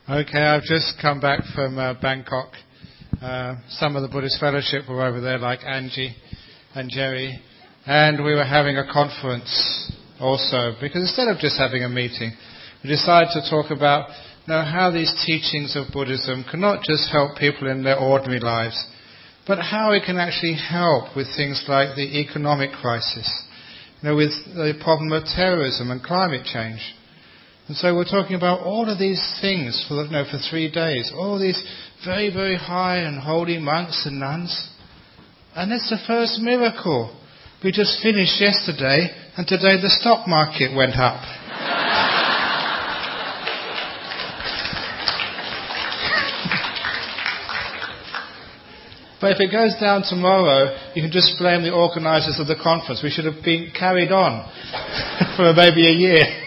Okay, I've just come back from Bangkok. Some of the Buddhist Fellowship were over there, like Angie and Jerry, and we were having a conference also, because instead of just having a meeting, we decided to talk about how these teachings of Buddhism can not just help people in their ordinary lives, but how it can actually help with things like the economic crisis, with the problem of terrorism and climate change. And so we're talking about all of these things for 3 days, all these very, very high and holy monks and nuns. And it's the first miracle. We just finished yesterday, and today the stock market went up. But if it goes down tomorrow, you can just blame the organisers of the conference. We should have been carried on for maybe a year.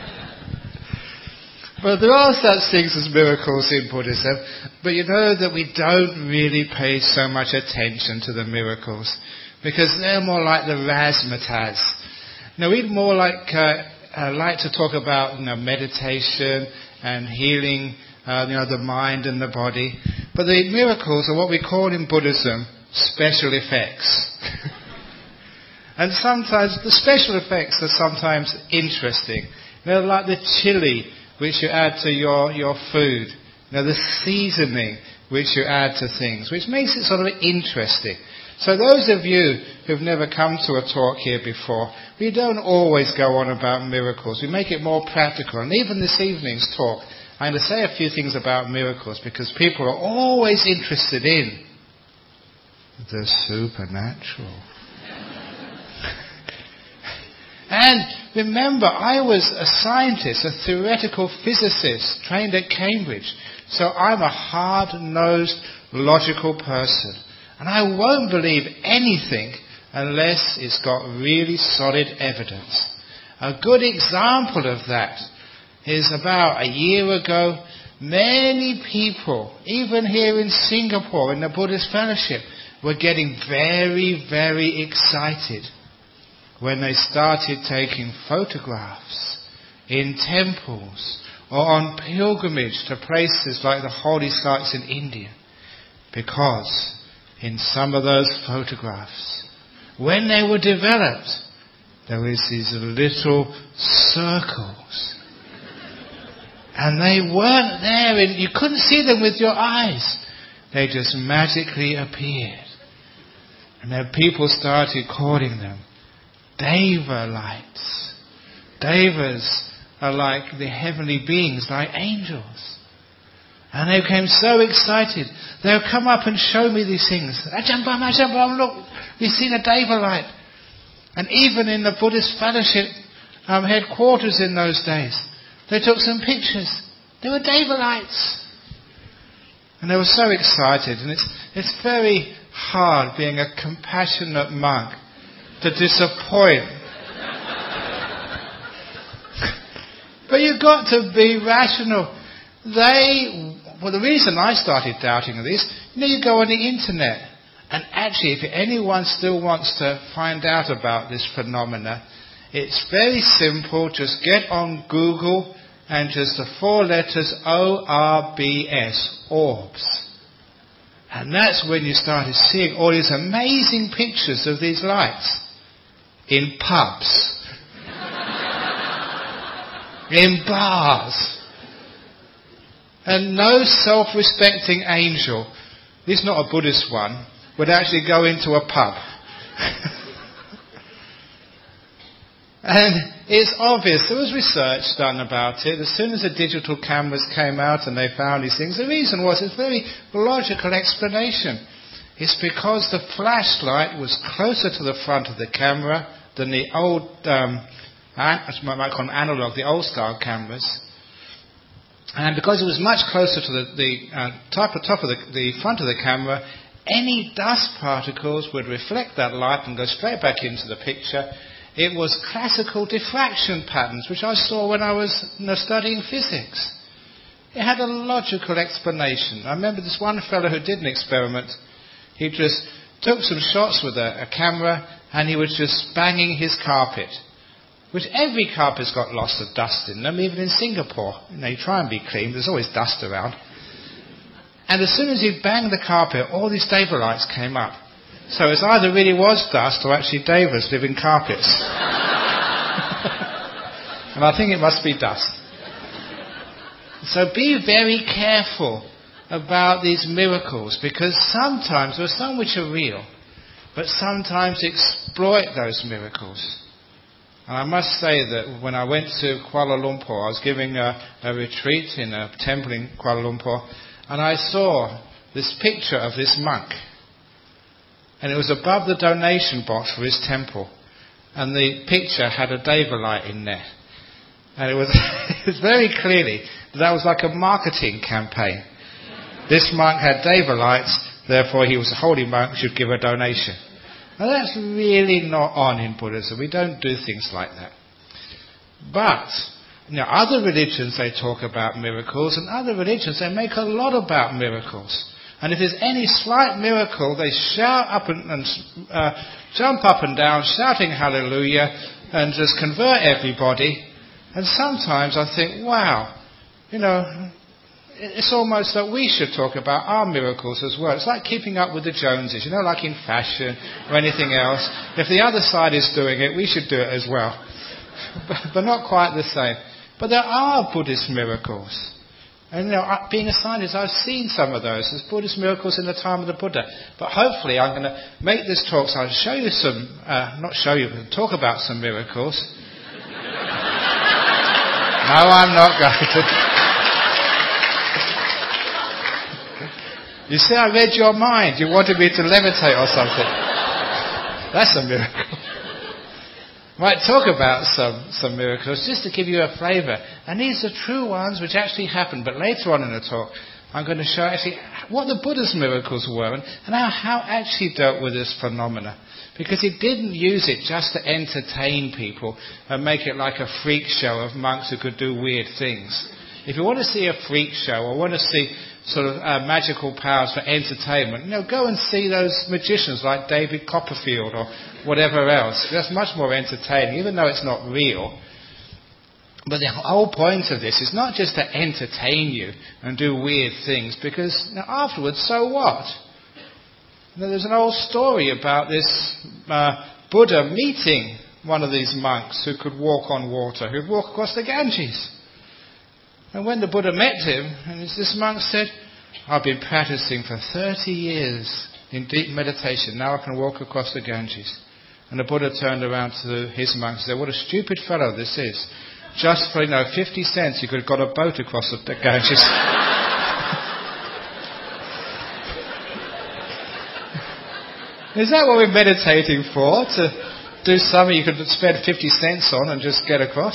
But there are such things as miracles in Buddhism, but you know that we don't really pay so much attention to the miracles, because they're more like the razzmatazz. We'd more like to talk about meditation and healing the mind and the body. But the miracles are what we call in Buddhism special effects. And sometimes the special effects are sometimes interesting. They're like the chili which you add to your food. The seasoning which you add to things, which makes it sort of interesting. So those of you who've never come to a talk here before, we don't always go on about miracles. We make it more practical. And even this evening's talk, I'm going to say a few things about miracles because people are always interested in the supernatural. And remember, I was a scientist, a theoretical physicist, trained at Cambridge. So I'm a hard-nosed, logical person. And I won't believe anything unless it's got really solid evidence. A good example of that is about a year ago, many people, even here in Singapore, in the Buddhist Fellowship, were getting very, very excited when they started taking photographs in temples or on pilgrimage to places like the holy sites in India. Because in some of those photographs, when they were developed, there was these little circles. And they weren't there, and you couldn't see them with your eyes. They just magically appeared. And then people started calling them Deva lights. Devas are like the heavenly beings, like angels. And they became so excited. They would come up and show me these things. Ajahn Brahm, look, we've seen a Deva light. And even in the Buddhist Fellowship headquarters in those days, they took some pictures. They were Deva lights. And they were so excited. And it's very hard being a compassionate monk to disappoint. But you've got to be rational. The reason I started doubting this, you go on the internet, and actually if anyone still wants to find out about this phenomena, it's very simple. Just get on Google and just the 4 letters ORBS, orbs. And that's when you started seeing all these amazing pictures of these lights in pubs, in bars. And no self-respecting angel, this is not a Buddhist one, would actually go into a pub. And it's obvious, there was research done about it. As soon as the digital cameras came out and they found these things, the reason was, it's a very logical explanation. It's because the flashlight was closer to the front of the camera than the old, I might call them analog, the old style cameras. And because it was much closer to the top of the front of the camera, any dust particles would reflect that light and go straight back into the picture. It was classical diffraction patterns, which I saw when I was studying physics. It had a logical explanation. I remember this one fellow who did an experiment. He just took some shots with a camera and he was just banging his carpet. which every carpet's got lots of dust in them, even in Singapore. You try and be clean, there's always dust around. And as soon as he banged the carpet, all these Davalites came up. So it either really was dust or actually Davers live in carpets. And I think it must be dust. So be very careful about these miracles, because sometimes there are some which are real, but sometimes exploit those miracles. And I must say that when I went to Kuala Lumpur, I was giving a retreat in a temple in Kuala Lumpur, and I saw this picture of this monk. And it was above the donation box for his temple. And the picture had a Davalite in there. And it was, it was very clearly that was like a marketing campaign. This monk had Davalites, therefore he was a holy monk, should give a donation. Now that's really not on in Buddhism. We don't do things like that. But other religions, they talk about miracles, and other religions, they make a lot about miracles. And if there's any slight miracle, they shout up and jump up and down, shouting hallelujah, and just convert everybody. And sometimes I think, wow, it's almost that we should talk about our miracles as well. It's like keeping up with the Joneses, like in fashion or anything else. If the other side is doing it, we should do it as well. But not quite the same. But there are Buddhist miracles. And being a scientist, I've seen some of those. There's Buddhist miracles in the time of the Buddha. But hopefully I'm going to make this talk so I'll show you some, but talk about some miracles. No, I'm not going to. You see, I read your mind. You wanted me to levitate or something. That's a miracle. Might talk about some miracles just to give you a flavour. And these are true ones which actually happened. But later on in the talk, I'm going to show actually what the Buddha's miracles were and how actually dealt with this phenomena. Because he didn't use it just to entertain people and make it like a freak show of monks who could do weird things. If you want to see a freak show or want to see sort of magical powers for entertainment, go and see those magicians like David Copperfield or whatever else. That's much more entertaining, even though it's not real. But the whole point of this is not just to entertain you and do weird things, because afterwards, so what? There's an old story about this Buddha meeting one of these monks who could walk on water, who'd walk across the Ganges. And when the Buddha met him, and this monk said, I've been practicing for 30 years in deep meditation. Now I can walk across the Ganges. And the Buddha turned around to his monk and said, what a stupid fellow this is. Just for, 50 cents, you could have got a boat across the Ganges. Is that what we're meditating for? To do something you could spend 50 cents on and just get across?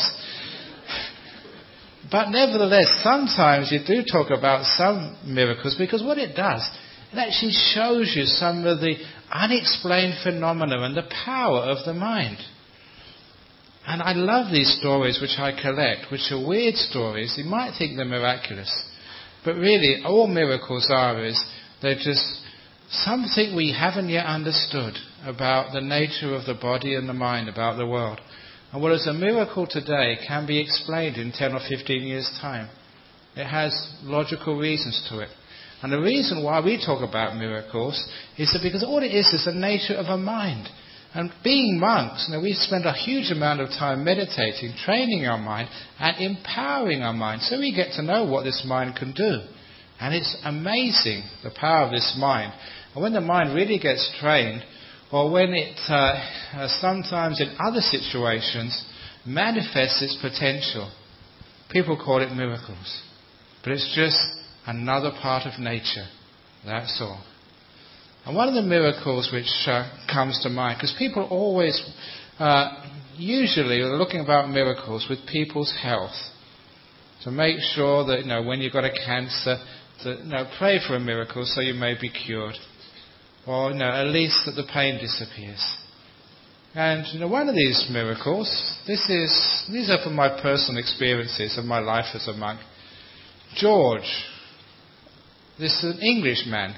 But nevertheless, sometimes you do talk about some miracles, because what it does, it actually shows you some of the unexplained phenomena and the power of the mind. And I love these stories which I collect, which are weird stories. You might think they're miraculous. But really, all miracles is they're just something we haven't yet understood about the nature of the body and the mind, about the world. And what is a miracle today can be explained in 10 or 15 years' time. It has logical reasons to it. And the reason why we talk about miracles is that because all it is the nature of a mind. And being monks, we spend a huge amount of time meditating, training our mind, and empowering our mind, so we get to know what this mind can do. And it's amazing, the power of this mind. And when the mind really gets trained, or when it sometimes in other situations manifests its potential, people call it miracles. But it's just another part of nature. That's all. And one of the miracles which comes to mind, because people always, usually are looking about miracles with people's health, to make sure that, when you've got a cancer, that, pray for a miracle so you may be cured. Or, at least that the pain disappears. And, one of these miracles, these are from my personal experiences of my life as a monk. George, this is an Englishman.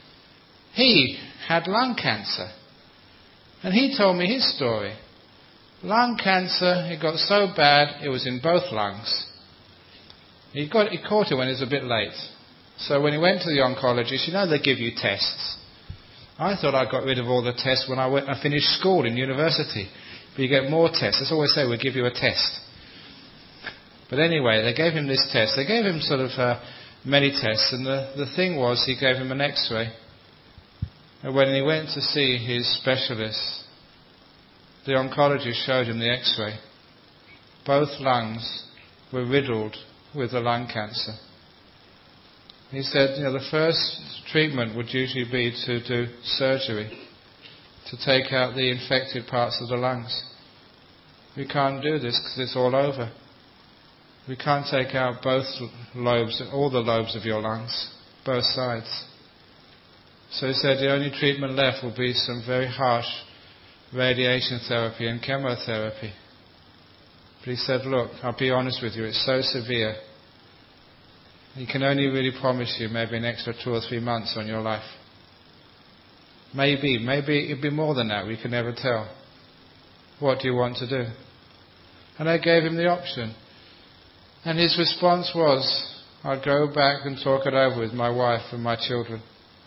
He had lung cancer. And he told me his story. Lung cancer, it got so bad, it was in both lungs. He caught it when it was a bit late. So when he went to the oncologist, they give you tests. I thought I got rid of all the tests when I finished school in university. But you get more tests. That's all they say, we'll give you a test. But anyway, they gave him this test. They gave him sort of many tests, and the thing was, he gave him an X-ray. And when he went to see his specialist, the oncologist showed him the X-ray. Both lungs were riddled with the lung cancer. He said, the first treatment would usually be to do surgery, to take out the infected parts of the lungs. We can't do this because it's all over. We can't take out both lobes, all the lobes of your lungs, both sides. So he said the only treatment left will be some very harsh radiation therapy and chemotherapy. But he said, look, I'll be honest with you, it's so severe. He can only really promise you maybe an extra 2 or 3 months on your life. Maybe it'd be more than that, we can never tell. What do you want to do? And I gave him the option. And his response was, I'll go back and talk it over with my wife and my children.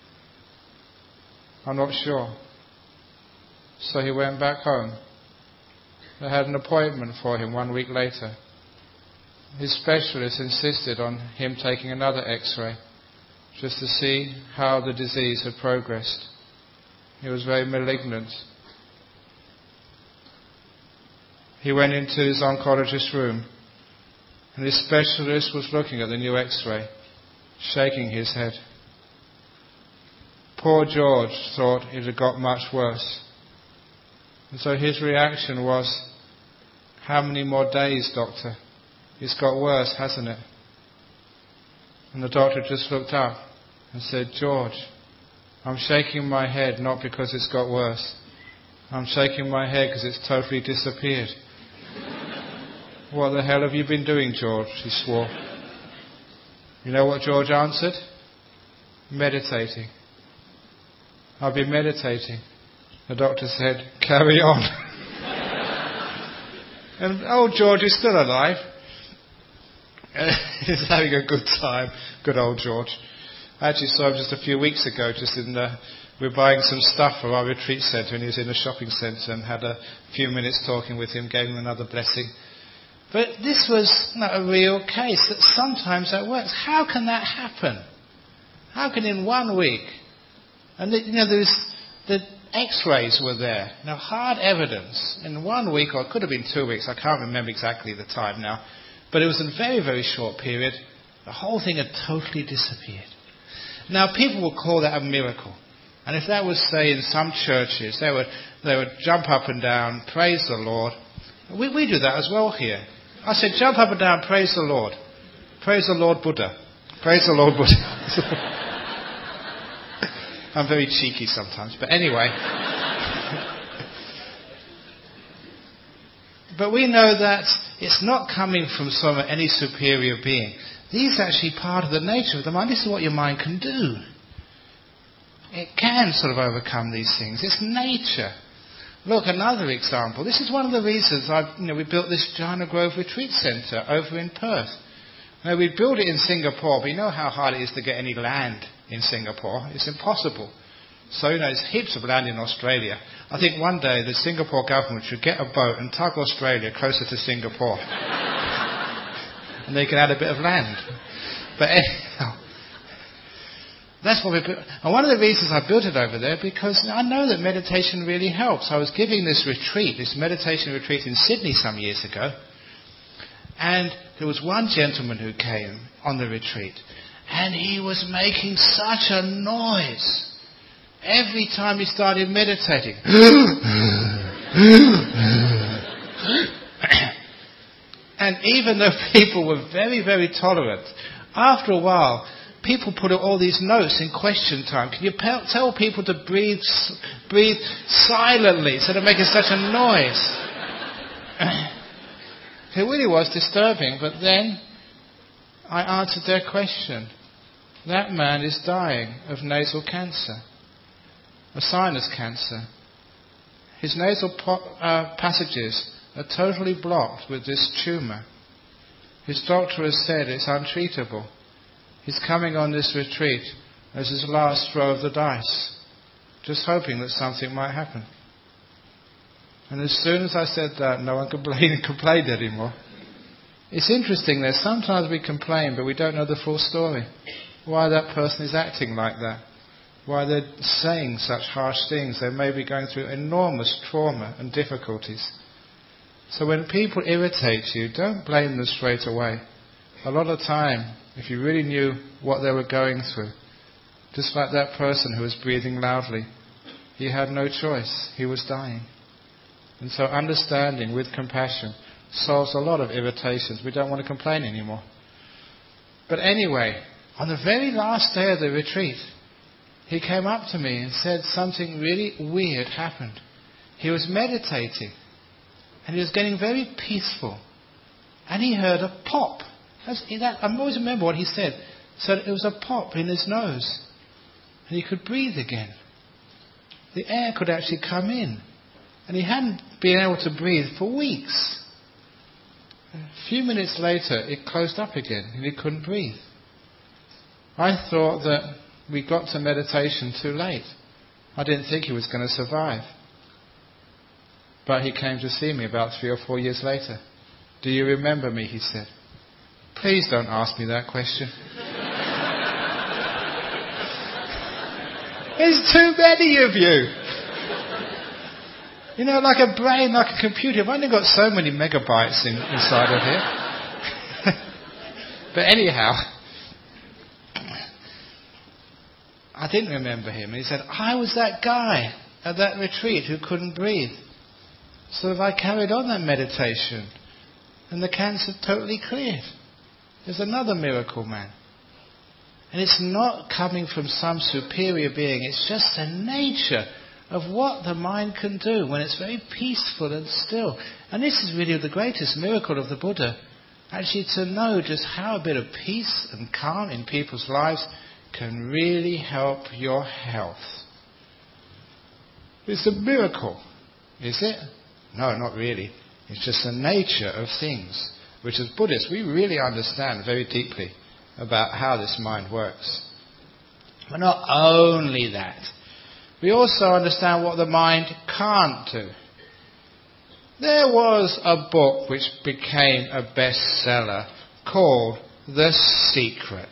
I'm not sure. So he went back home. They had an appointment for him 1 week later. His specialist insisted on him taking another X-ray, just to see how the disease had progressed. It was very malignant. He went into his oncologist's room, and his specialist was looking at the new X-ray, shaking his head. Poor George thought it had got much worse. And so his reaction was, how many more days, doctor? It's got worse, hasn't it? And the doctor just looked up and said, George, I'm shaking my head not because it's got worse. I'm shaking my head because it's totally disappeared. What the hell have you been doing, George? He swore. You know what George answered? Meditating. I've been meditating. The doctor said, carry on. And old George is still alive. He's having a good time. Good old George. I actually saw him just a few weeks ago, we're buying some stuff for our retreat centre, and he was in a shopping centre, and had a few minutes talking with him, gave him another blessing. But this was not a real case, that sometimes that works. How can that happen? How can in 1 week, and the X-rays were there, hard evidence, in 1 week, or it could have been 2 weeks, I can't remember exactly the time now, but it was a very, very short period, the whole thing had totally disappeared. Now people will call that a miracle. And if that was, say, in some churches, they would jump up and down, praise the Lord. We do that as well here. I said, jump up and down, praise the Lord. Praise the Lord Buddha. Praise the Lord Buddha. I'm very cheeky sometimes, but anyway. But we know that it's not coming from any superior being. These are actually part of the nature of the mind. This is what your mind can do. It can sort of overcome these things. It's nature. Look, another example. This is one of the reasons we built this Jhana Grove Retreat Centre over in Perth. Now, we built it in Singapore, but you know how hard it is to get any land in Singapore. It's impossible. So, there's heaps of land in Australia. I think one day the Singapore government should get a boat and tug Australia closer to Singapore. And they can add a bit of land. But anyhow, that's what we built. And one of the reasons I built it over there, because I know that meditation really helps. I was giving this meditation retreat in Sydney some years ago, and there was one gentleman who came on the retreat, and he was making such a noise every time he started meditating. And even though people were very, very tolerant, after a while, people put all these notes in question time. Can you tell people to breathe silently instead of making such a noise? It really was disturbing, but then I answered their question. That man is dying of nasal cancer, of sinus cancer. His nasal passages are totally blocked with this tumour. His doctor has said it's untreatable. He's coming on this retreat as his last throw of the dice, just hoping that something might happen. And as soon as I said that, no one complained anymore. It's interesting that sometimes we complain, but we don't know the full story. Why that person is acting like that. Why they're saying such harsh things. They may be going through enormous trauma and difficulties. So when people irritate you, don't blame them straight away. A lot of time, if you really knew what they were going through, just like that person who was breathing loudly, he had no choice. He was dying. And so understanding with compassion solves a lot of irritations. We don't want to complain anymore. But anyway, on the very last day of the retreat, he came up to me and said something really weird happened. He was meditating and he was getting very peaceful. And he heard a pop. I always remember what he said. So it was a pop in his nose. And he could breathe again. The air could actually come in. And he hadn't been able to breathe for weeks. A few minutes later, it closed up again and he couldn't breathe. I thought that we got to meditation too late. I didn't think he was going to survive. But he came to see me about 3 or 4 years later. Do you remember me, he said. Please don't ask me that question. There's too many of you. You know, like a brain, like a computer. I've only got so many megabytes inside of here. But anyhow, I didn't remember him. And he said, I was that guy at that retreat who couldn't breathe. So if I carried on that meditation, and the cancer totally cleared. There's another miracle man. And it's not coming from some superior being. It's just the nature of what the mind can do when it's very peaceful and still. And this is really the greatest miracle of the Buddha. Actually to know just how a bit of peace and calm in people's lives can really help your health. It's a miracle, is it? No, not really. It's just the nature of things, which as Buddhists we really understand very deeply about how this mind works. But not only that, we also understand what the mind can't do. There was a book which became a bestseller called The Secret.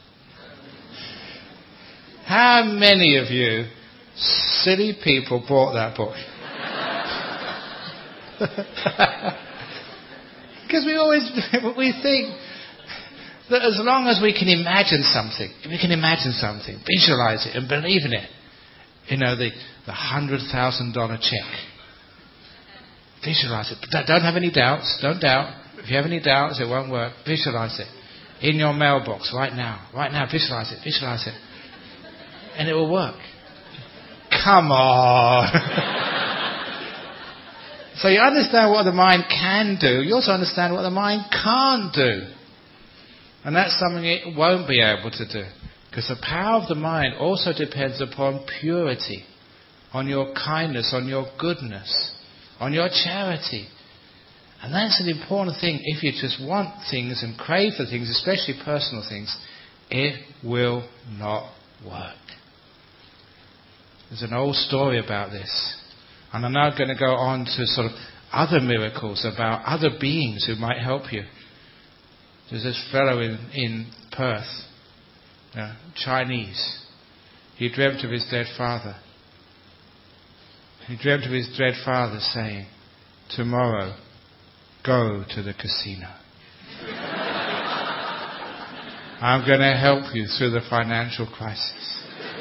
How many of you silly people bought that book? Because we think that as long as we can imagine something, visualize it and believe in it. You know, the $100,000 check. Visualize it. Don't have any doubts. Don't doubt. If you have any doubts, it won't work. Visualize it. In your mailbox right now. Right now, visualize it. Visualize it. And it will work. Come on. So you understand what the mind can do. You also understand what the mind can't do. And that's something it won't be able to do. Because the power of the mind also depends upon purity, on your kindness, on your goodness, on your charity. And that's an important thing. If you just want things and crave for things, especially personal things, it will not work. There's an old story about this. And I'm now going to go on to sort of other miracles about other beings who might help you. There's this fellow in Perth, Chinese. He dreamt of his dead father. He dreamt of his dead father saying, tomorrow, go to the casino. I'm going to help you through the financial crisis.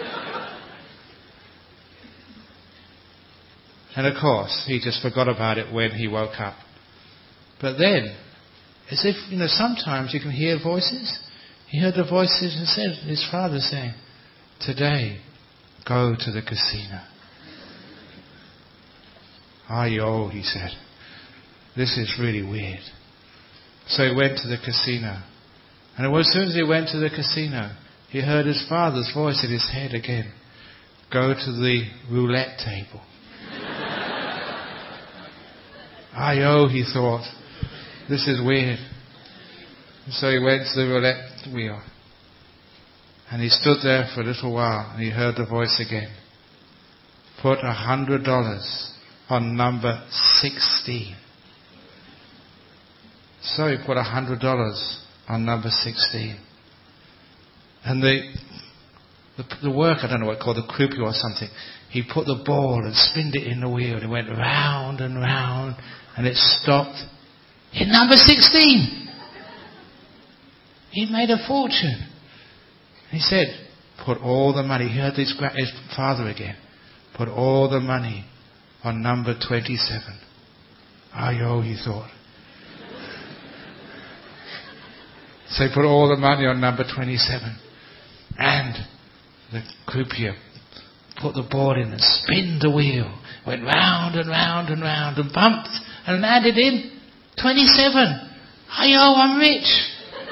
And of course, he just forgot about it when he woke up. But then, as if, sometimes you can hear voices. He heard the voices and said, his father saying, today, go to the casino. Ayo, he said. This is really weird. So he went to the casino. And as soon as he went to the casino, he heard his father's voice in his head again. Go to the roulette table. Ayo, he thought. This is weird. And so he went to the roulette wheel. And he stood there for a little while and he heard the voice again. Put $100 on number 16. So he put $100 on number 16. And the work, I don't know what it's called, the croupier or something, he put the ball and spinned it in the wheel and it went round and round and it stopped in number 16. He made a fortune. He said, put all the money, he heard his father again, put all the money on number 27. Ayo, he thought. So he put all the money on number 27. And the croupier put the ball in and spinned the wheel. Went round and round and round and bumped and landed in 27. Ayo, I'm rich.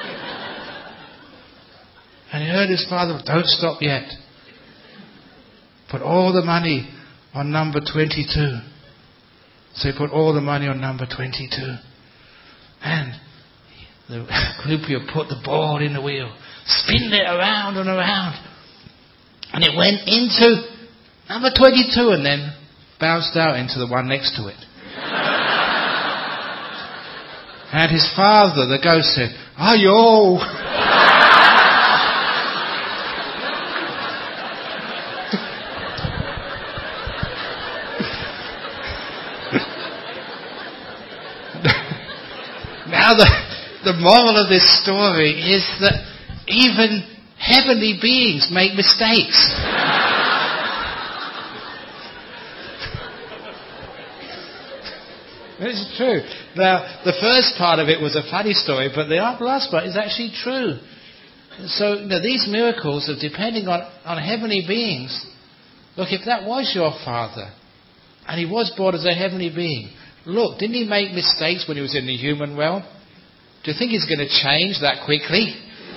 And he heard his father, don't stop yet. Put all the money on number 22. So he put all the money on number 22. And the croupier put the ball in the wheel, spinned it around and around. And it went into number 22 and then bounced out into the one next to it. And his father, the ghost, said, Ayo! Now the moral of this story is that even heavenly beings make mistakes. It's true. Now, the first part of it was a funny story, but the last part is actually true. So, these miracles are depending on heavenly beings. Look, if that was your father, and he was born as a heavenly being, look, didn't he make mistakes when he was in the human realm? Do you think he's going to change that quickly?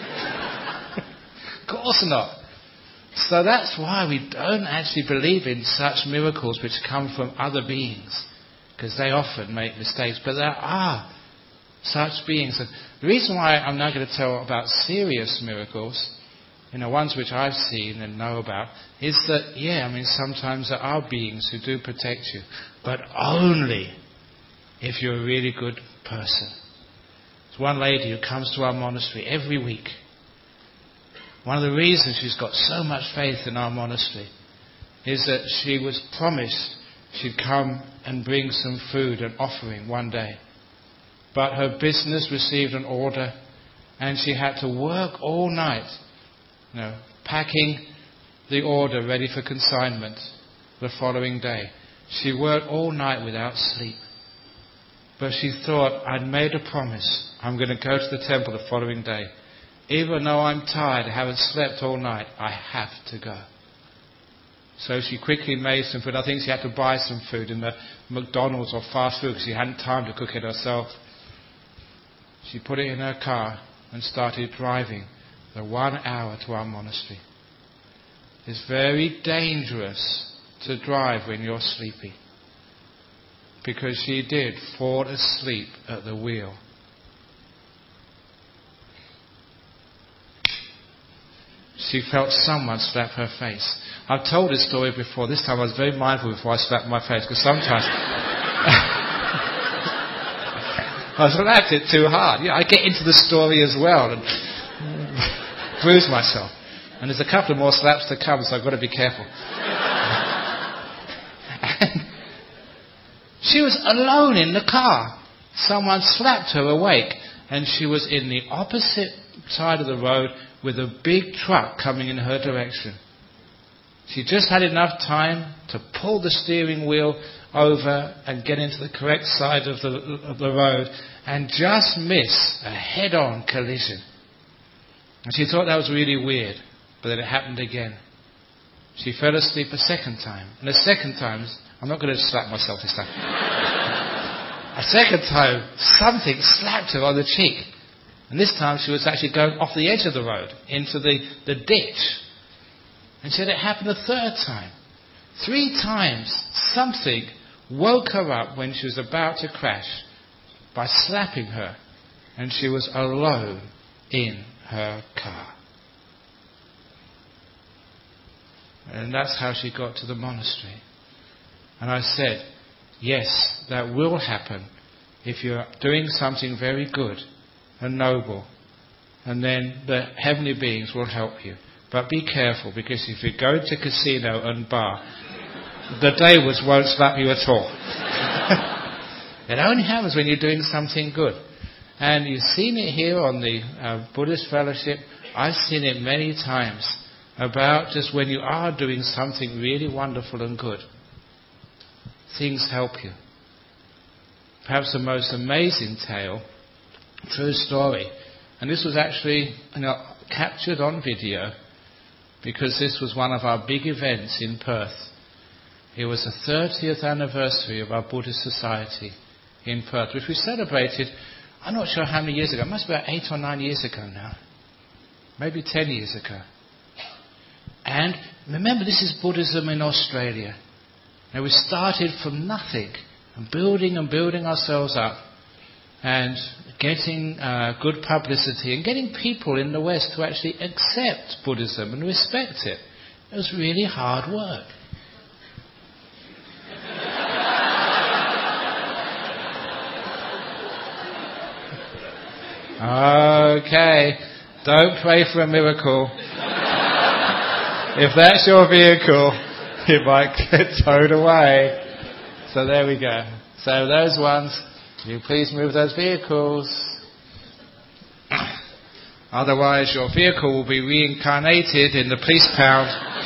Of course not. So that's why we don't actually believe in such miracles which come from other beings, because they often make mistakes. But there are such beings. And the reason why I'm now going to tell about serious miracles, ones which I've seen and know about, is that, sometimes there are beings who do protect you, but only if you're a really good person. There's one lady who comes to our monastery every week. One of the reasons she's got so much faith in our monastery is that she was promised she'd come and bring some food and offering one day. But her business received an order and she had to work all night, packing the order ready for consignment the following day. She worked all night without sleep. But she thought, I'd made a promise. I'm going to go to the temple the following day. Even though I'm tired, I haven't slept all night, I have to go. So she quickly made some food. I think she had to buy some food in the McDonald's or fast food because she hadn't time to cook it herself. She put it in her car and started driving the 1 hour to our monastery. It's very dangerous to drive when you're sleepy, because she did fall asleep at the wheel. She felt someone slap her face. I've told this story before. This time I was very mindful before I slapped my face, because sometimes I slapped it too hard. I get into the story as well and bruise myself. And there's a couple of more slaps to come, so I've got to be careful. And she was alone in the car. Someone slapped her awake, and she was in the opposite side of the road with a big truck coming in her direction. She just had enough time to pull the steering wheel over and get into the correct side of the road and just miss a head-on collision. And she thought that was really weird, but then it happened again. She fell asleep a second time. And a second time, I'm not going to slap myself this time. A second time, something slapped her on the cheek. And this time she was actually going off the edge of the road into the ditch. And she said it happened a third time. 3 times something woke her up when she was about to crash by slapping her, and she was alone in her car. And that's how she got to the monastery. And I said, yes, that will happen if you're doing something very good and noble, and then the heavenly beings will help you. But be careful, because if you go to casino and bar, the devils won't slap you at all. It only happens when you're doing something good. And you've seen it here on the Buddhist Fellowship. I've seen it many times about just when you are doing something really wonderful and good, things help you. Perhaps the most amazing tale, true story, and this was actually captured on video, because this was one of our big events in Perth. It was the 30th anniversary of our Buddhist Society in Perth, which we celebrated, I'm not sure how many years ago, it must be about 8 or 9 years ago now, maybe 10 years ago. And remember, this is Buddhism in Australia. Now, we started from nothing and building ourselves up and getting good publicity and getting people in the West to actually accept Buddhism and respect it. It was really hard work. Okay, don't pray for a miracle. If that's your vehicle, it might get towed away. So there we go. So those ones, will you please move those vehicles? Otherwise your vehicle will be reincarnated in the police pound.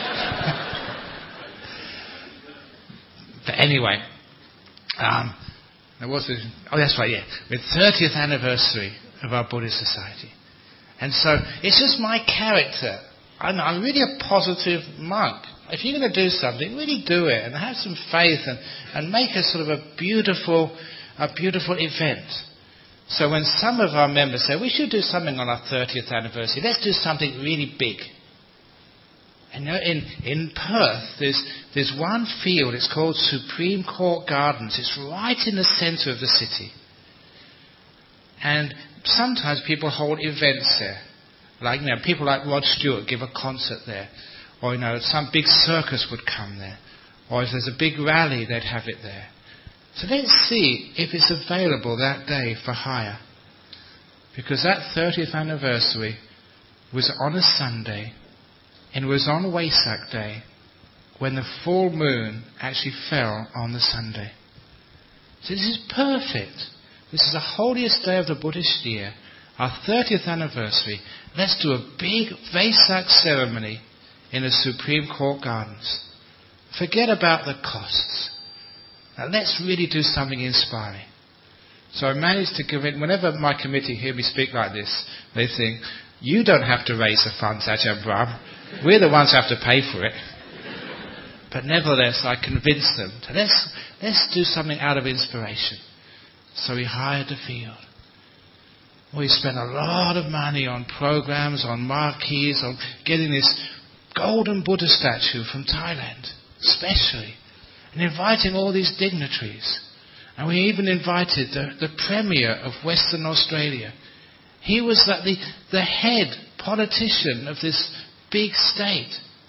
But anyway, there was this, oh that's right, yeah, the 30th anniversary of our Buddhist Society. And so it's just my character. I'm really a positive monk. If you're going to do something, really do it and have some faith and make a sort of a beautiful event. So when some of our members say, we should do something on our 30th anniversary, let's do something really big. And in Perth, there's one field, it's called Supreme Court Gardens. It's right in the centre of the city. And sometimes people hold events there. Like, people like Rod Stewart give a concert there. Or, some big circus would come there. Or if there's a big rally, they'd have it there. So let's see if it's available that day for hire. Because that 30th anniversary was on a Sunday, and it was on Wesak Day, when the full moon actually fell on the Sunday. So this is perfect. This is the holiest day of the Buddhist year, our 30th anniversary. Let's do a big Vesak ceremony in the Supreme Court Gardens. Forget about the costs. Now let's really do something inspiring. So I managed to convince, whenever my committee hear me speak like this, they think, you don't have to raise the funds, Ajahn Brahm. We're the ones who have to pay for it. But nevertheless, I convinced them, let's do something out of inspiration. So we hired the field. We spent a lot of money on programs, on marquees, on getting this golden Buddha statue from Thailand, especially, and inviting all these dignitaries. And we even invited the Premier of Western Australia. He was the head politician of this big state.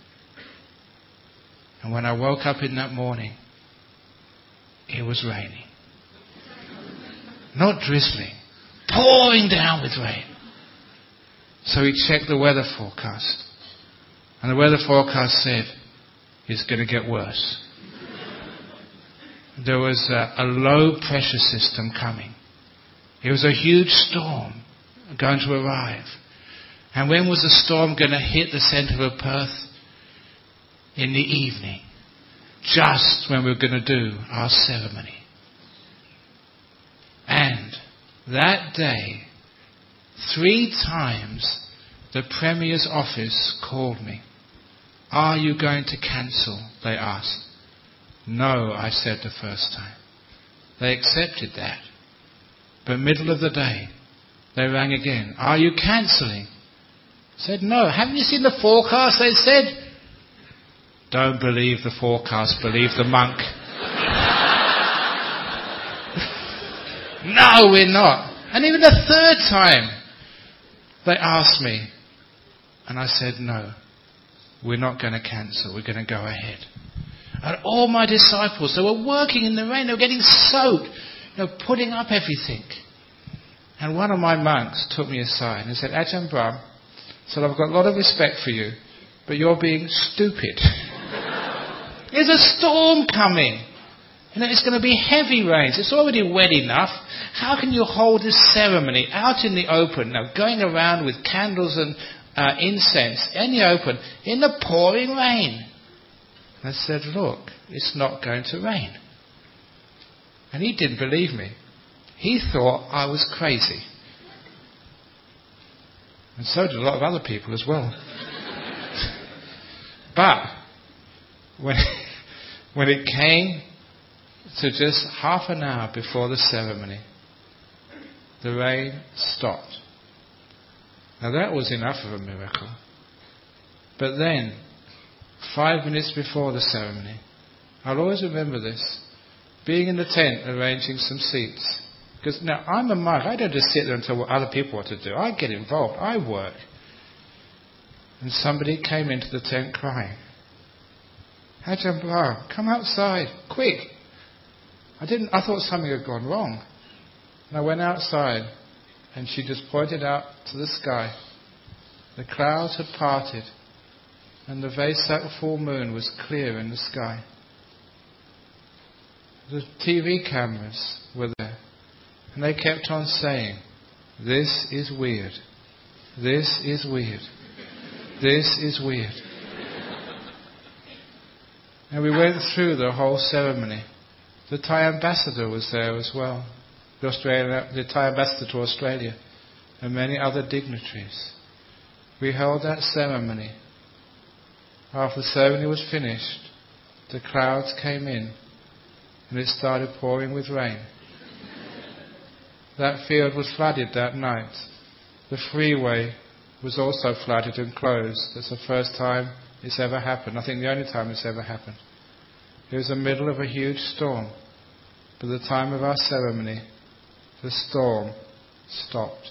And when I woke up in that morning, it was raining. Not drizzling, pouring down with rain. So we checked the weather forecast. And the weather forecast said, it's going to get worse. There was a low pressure system coming. It was a huge storm going to arrive. And when was the storm going to hit the centre of Perth? In the evening. Just when we were going to do our ceremony. And that day, 3 times the Premier's office called me. Are you going to cancel? They asked. No, I said the first time. They accepted that. But middle of the day, they rang again. Are you cancelling? I said, no. Haven't you seen the forecast? They said, don't believe the forecast, believe the monk. No, we're not. And even the third time, they asked me. And I said, no, we're not going to cancel. We're going to go ahead. And all my disciples, they were working in the rain. They were getting soaked, putting up everything. And one of my monks took me aside and said, Ajahn Brahm, said, I've got a lot of respect for you, but you're being stupid. There's a storm coming. It's going to be heavy rains. It's already wet enough. How can you hold this ceremony out in the open, going around with candles and incense in the open, in the pouring rain? And I said, look, it's not going to rain. And he didn't believe me. He thought I was crazy. And so did a lot of other people as well. But when it came to just half an hour before the ceremony, the rain stopped. Now that was enough of a miracle. But then, 5 minutes before the ceremony, I'll always remember this, being in the tent arranging some seats. Because now I'm a monk, I don't just sit there and tell what other people what to do. I get involved, I work. And somebody came into the tent crying. Ajahn Brahm, come outside, quick. I thought something had gone wrong. And I went outside and she just pointed out to the sky. The clouds had parted and the Vesak full moon was clear in the sky. The TV cameras were there. And they kept on saying, this is weird. This is weird. This is weird. And we went through the whole ceremony. The Thai ambassador was there as well. The Thai ambassador to Australia. And many other dignitaries. We held that ceremony. After the ceremony was finished, the clouds came in and it started pouring with rain. That field was flooded that night. The freeway was also flooded and closed. That's the first time it's ever happened. I think the only time it's ever happened. It was the middle of a huge storm. By the time of our ceremony, the storm stopped.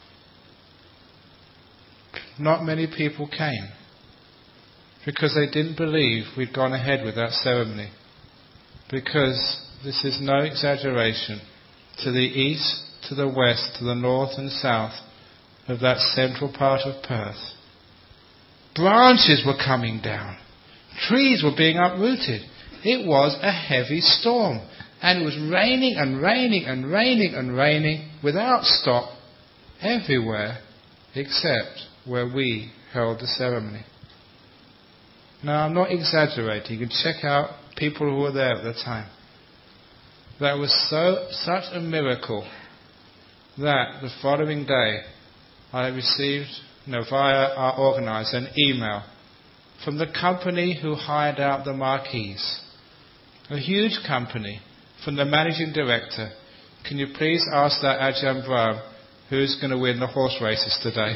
Not many people came because they didn't believe we'd gone ahead with that ceremony. Because this is no exaggeration, to the east, to the west, to the north and south of that central part of Perth, branches were coming down. Trees were being uprooted. It was a heavy storm. And it was raining and raining and raining and raining without stop everywhere except where we held the ceremony. Now, I'm not exaggerating. You can check out people who were there at the time. That was such a miracle that the following day I received, via our organizer, an email from the company who hired out the marquees. A huge company, from the managing director. Can you please ask that Ajahn Brahm who's going to win the horse races today?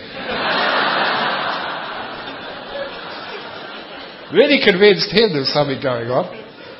Really convinced him there's something going on.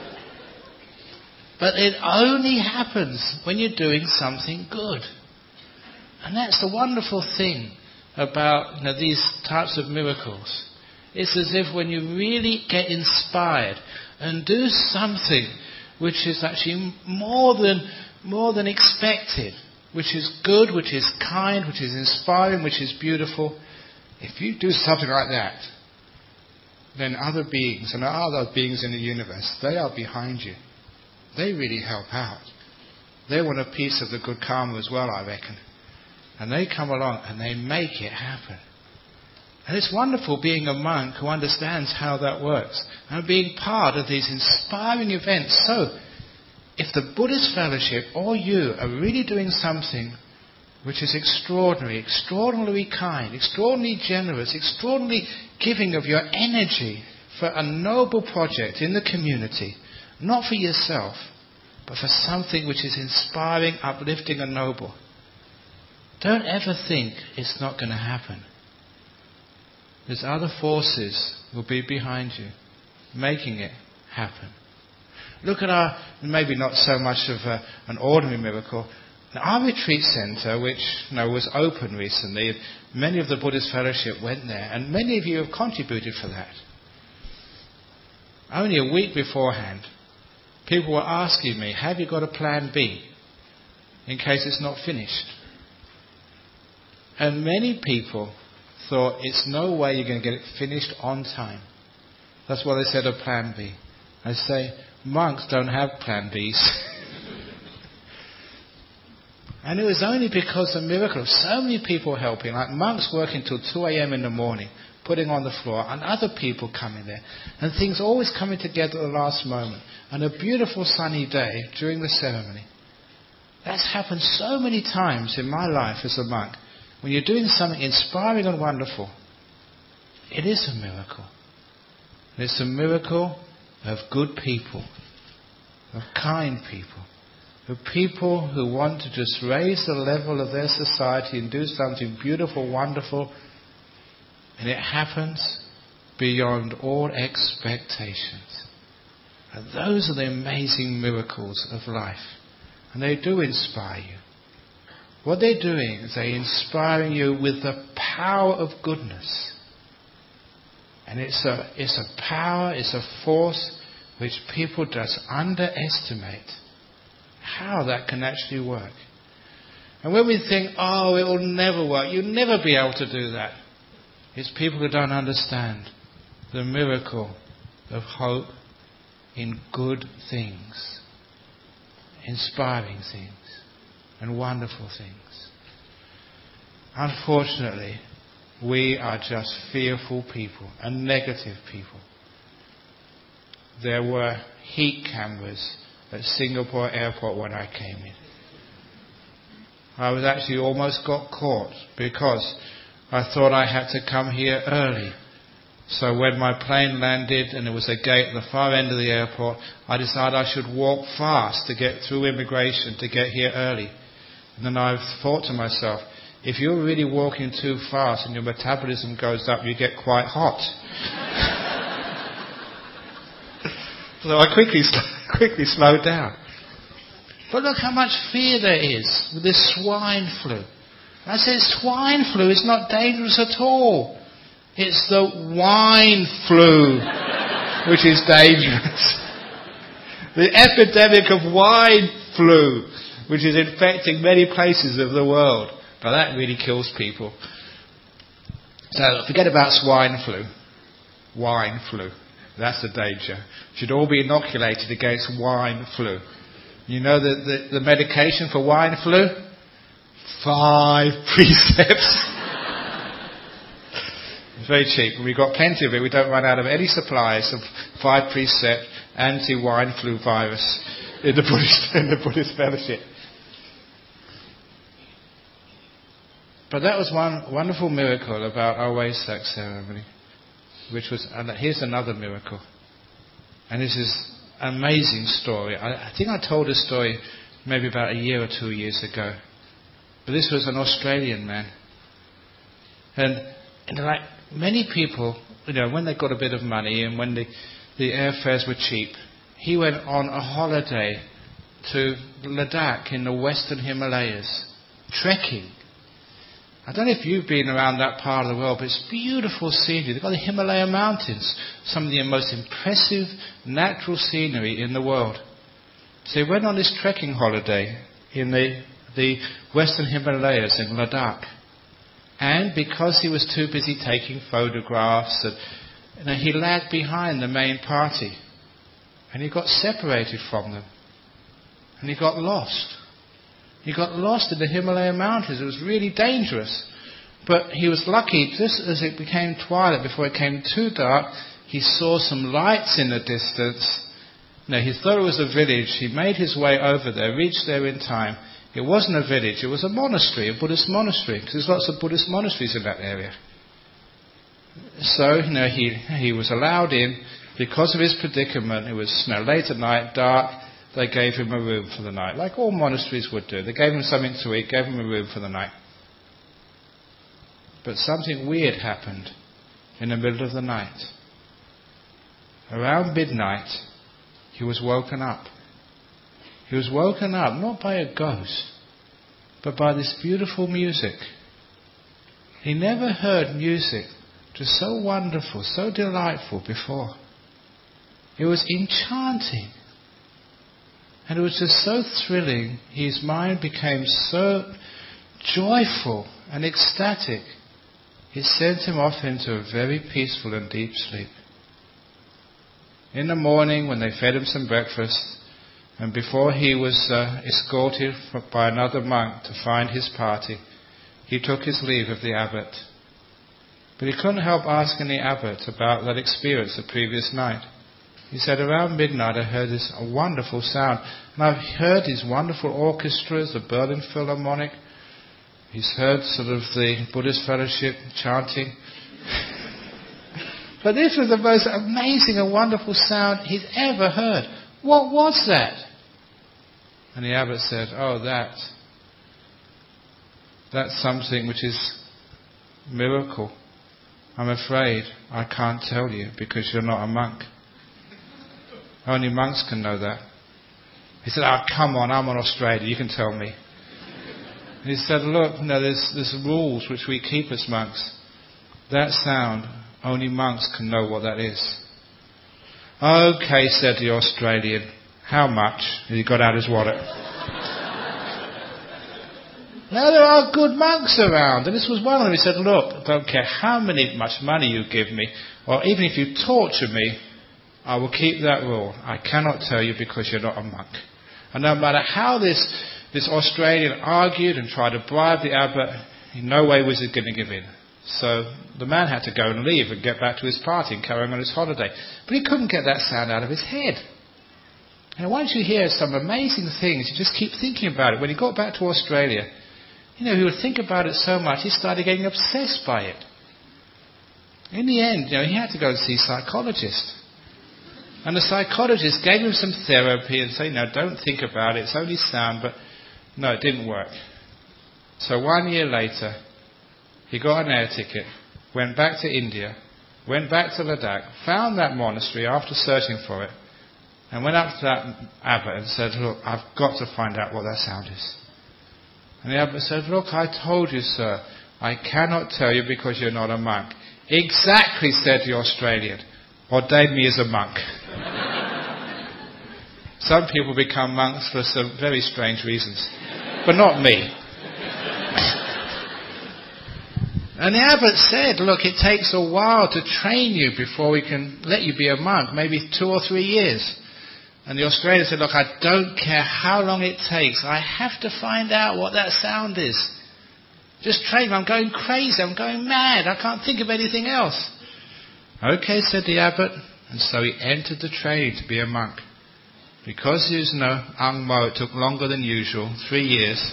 But it only happens when you're doing something good. And that's the wonderful thing about these types of miracles. It's as if when you really get inspired and do something which is actually more than expected, which is good, which is kind, which is inspiring, which is beautiful, if you do something like that, then other beings, and there are other beings in the universe, they are behind you. They really help out. They want a piece of the good karma as well, I reckon. And they come along and they make it happen. And it's wonderful being a monk who understands how that works and being part of these inspiring events. So, if the Buddhist Fellowship or you are really doing something which is extraordinary, extraordinarily kind, extraordinarily generous, extraordinarily giving of your energy for a noble project in the community, not for yourself, but for something which is inspiring, uplifting and noble, don't ever think it's not going to happen. There's other forces will be behind you, making it happen. Look at maybe not so much of an ordinary miracle, Now, our retreat centre, which was open recently, many of the Buddhist Fellowship went there, and many of you have contributed for that. Only a week beforehand, people were asking me, have you got a plan B in case it's not finished? And many people thought, it's no way you're going to get it finished on time. That's why they said a plan B. I say, monks don't have plan Bs. And it was only because of the miracle of so many people helping, like monks working till 2 a.m. in the morning, putting on the floor, and other people coming there, and things always coming together at the last moment, and a beautiful sunny day during the ceremony. That's happened so many times in my life as a monk. When you're doing something inspiring and wonderful, it is a miracle. And it's a miracle of good people, of kind people, of people who want to just raise the level of their society and do something beautiful, wonderful, and it happens beyond all expectations. And those are the amazing miracles of life. And they do inspire you. What they're doing is they're inspiring you with the power of goodness. And it's a power, it's a force which people just underestimate how that can actually work. And when we think, oh, it will never work, you'll never be able to do that. It's people who don't understand the miracle of hope in good things, inspiring things, and wonderful things. Unfortunately, we are just fearful people and negative people. There were heat cameras at Singapore airport when I came in. I was actually almost got caught because I thought I had to come here early. So when my plane landed and there was a gate at the far end of the airport, I decided I should walk fast to get through immigration to get here early. And then I thought to myself, if you're really walking too fast and your metabolism goes up, you get quite hot. So I quickly slowed down. But look how much fear there is with this swine flu. And I said, swine flu is not dangerous at all. It's the wine flu which is dangerous. The epidemic of wine flu, which is infecting many places of the world. Now that really kills people. So forget about swine flu. Wine flu. That's the danger. Should all be inoculated against wine flu. You know the medication for wine flu? 5 precepts. It's very cheap. We've got plenty of it. We don't run out of any supplies of 5 precept anti-wine flu virus in the Buddhist Fellowship. But that was one wonderful miracle about our Wesak ceremony, which was, and here's another miracle. And this is an amazing story. I think I told this story maybe about 1 year or 2 years ago. But this was an Australian man. And like many people, when they got a bit of money and when the airfares were cheap, he went on a holiday to Ladakh in the western Himalayas, trekking. I don't know if you've been around that part of the world, but it's beautiful scenery. They've got the Himalaya mountains, some of the most impressive natural scenery in the world. So he went on this trekking holiday in the western Himalayas in Ladakh. And because he was too busy taking photographs, he lagged behind the main party. And he got separated from them. And he got lost. He got lost in the Himalaya mountains. It was really dangerous. But he was lucky, just as it became twilight, before it became too dark, he saw some lights in the distance. He thought it was a village. He made his way over there, reached there in time. It wasn't a village, it was a monastery, a Buddhist monastery, because there's lots of Buddhist monasteries in that area. So, he was allowed in. Because of his predicament, it was late at night, dark. They gave him a room for the night, like all monasteries would do. They gave him something to eat, gave him a room for the night. But something weird happened in the middle of the night. Around midnight, he was woken up. He was woken up not by a ghost, but by this beautiful music. He never heard music just so wonderful, so delightful before. It was enchanting. And it was just so thrilling. His mind became so joyful and ecstatic. It sent him off into a very peaceful and deep sleep. In the morning, when they fed him some breakfast, and before he was escorted by another monk to find his party, he took his leave of the abbot. But he couldn't help asking the abbot about that experience the previous night. He said, around midnight I heard this wonderful sound. And I've heard these wonderful orchestras, the Berlin Philharmonic. He's heard sort of the Buddhist Fellowship chanting. But this was the most amazing and wonderful sound he'd ever heard. What was that? And the abbot said, that's something which is miracle. I'm afraid I can't tell you because you're not a monk. Only monks can know that. He said, come on, I'm in Australia, you can tell me. And he said, look, there's rules which we keep as monks. That sound, only monks can know what that is. Okay, said the Australian. How much? And he got out his wallet. Now there are good monks around, and this was one of them. He said, look, I don't care how much money you give me, or even if you torture me, I will keep that rule. I cannot tell you because you're not a monk. And no matter how this Australian argued and tried to bribe the abbot, in no way was he going to give in. So the man had to go and leave and get back to his party and carry on his holiday. But he couldn't get that sound out of his head. And once you hear some amazing things, you just keep thinking about it. When he got back to Australia, he would think about it so much, he started getting obsessed by it. In the end, he had to go and see a psychologist. And the psychologist gave him some therapy and said, don't think about it, it's only sound, but no, it didn't work. So 1 year later, he got an air ticket, went back to India, went back to Ladakh, found that monastery after searching for it, and went up to that abbot and said, look, I've got to find out what that sound is. And the abbot said, look, I told you, sir, I cannot tell you because you're not a monk. Exactly, said the Australian. Ordain me as a monk. Some people become monks for some very strange reasons, but not me. And the abbot said, look, it takes a while to train you before we can let you be a monk, maybe 2 or 3 years. And the Australian said, look, I don't care how long it takes. I have to find out what that sound is. Just train me. I'm going crazy. I'm going mad. I can't think of anything else. Okay, said the abbot. And so he entered the training to be a monk. Because he was Ang Mo, it took longer than usual, 3 years.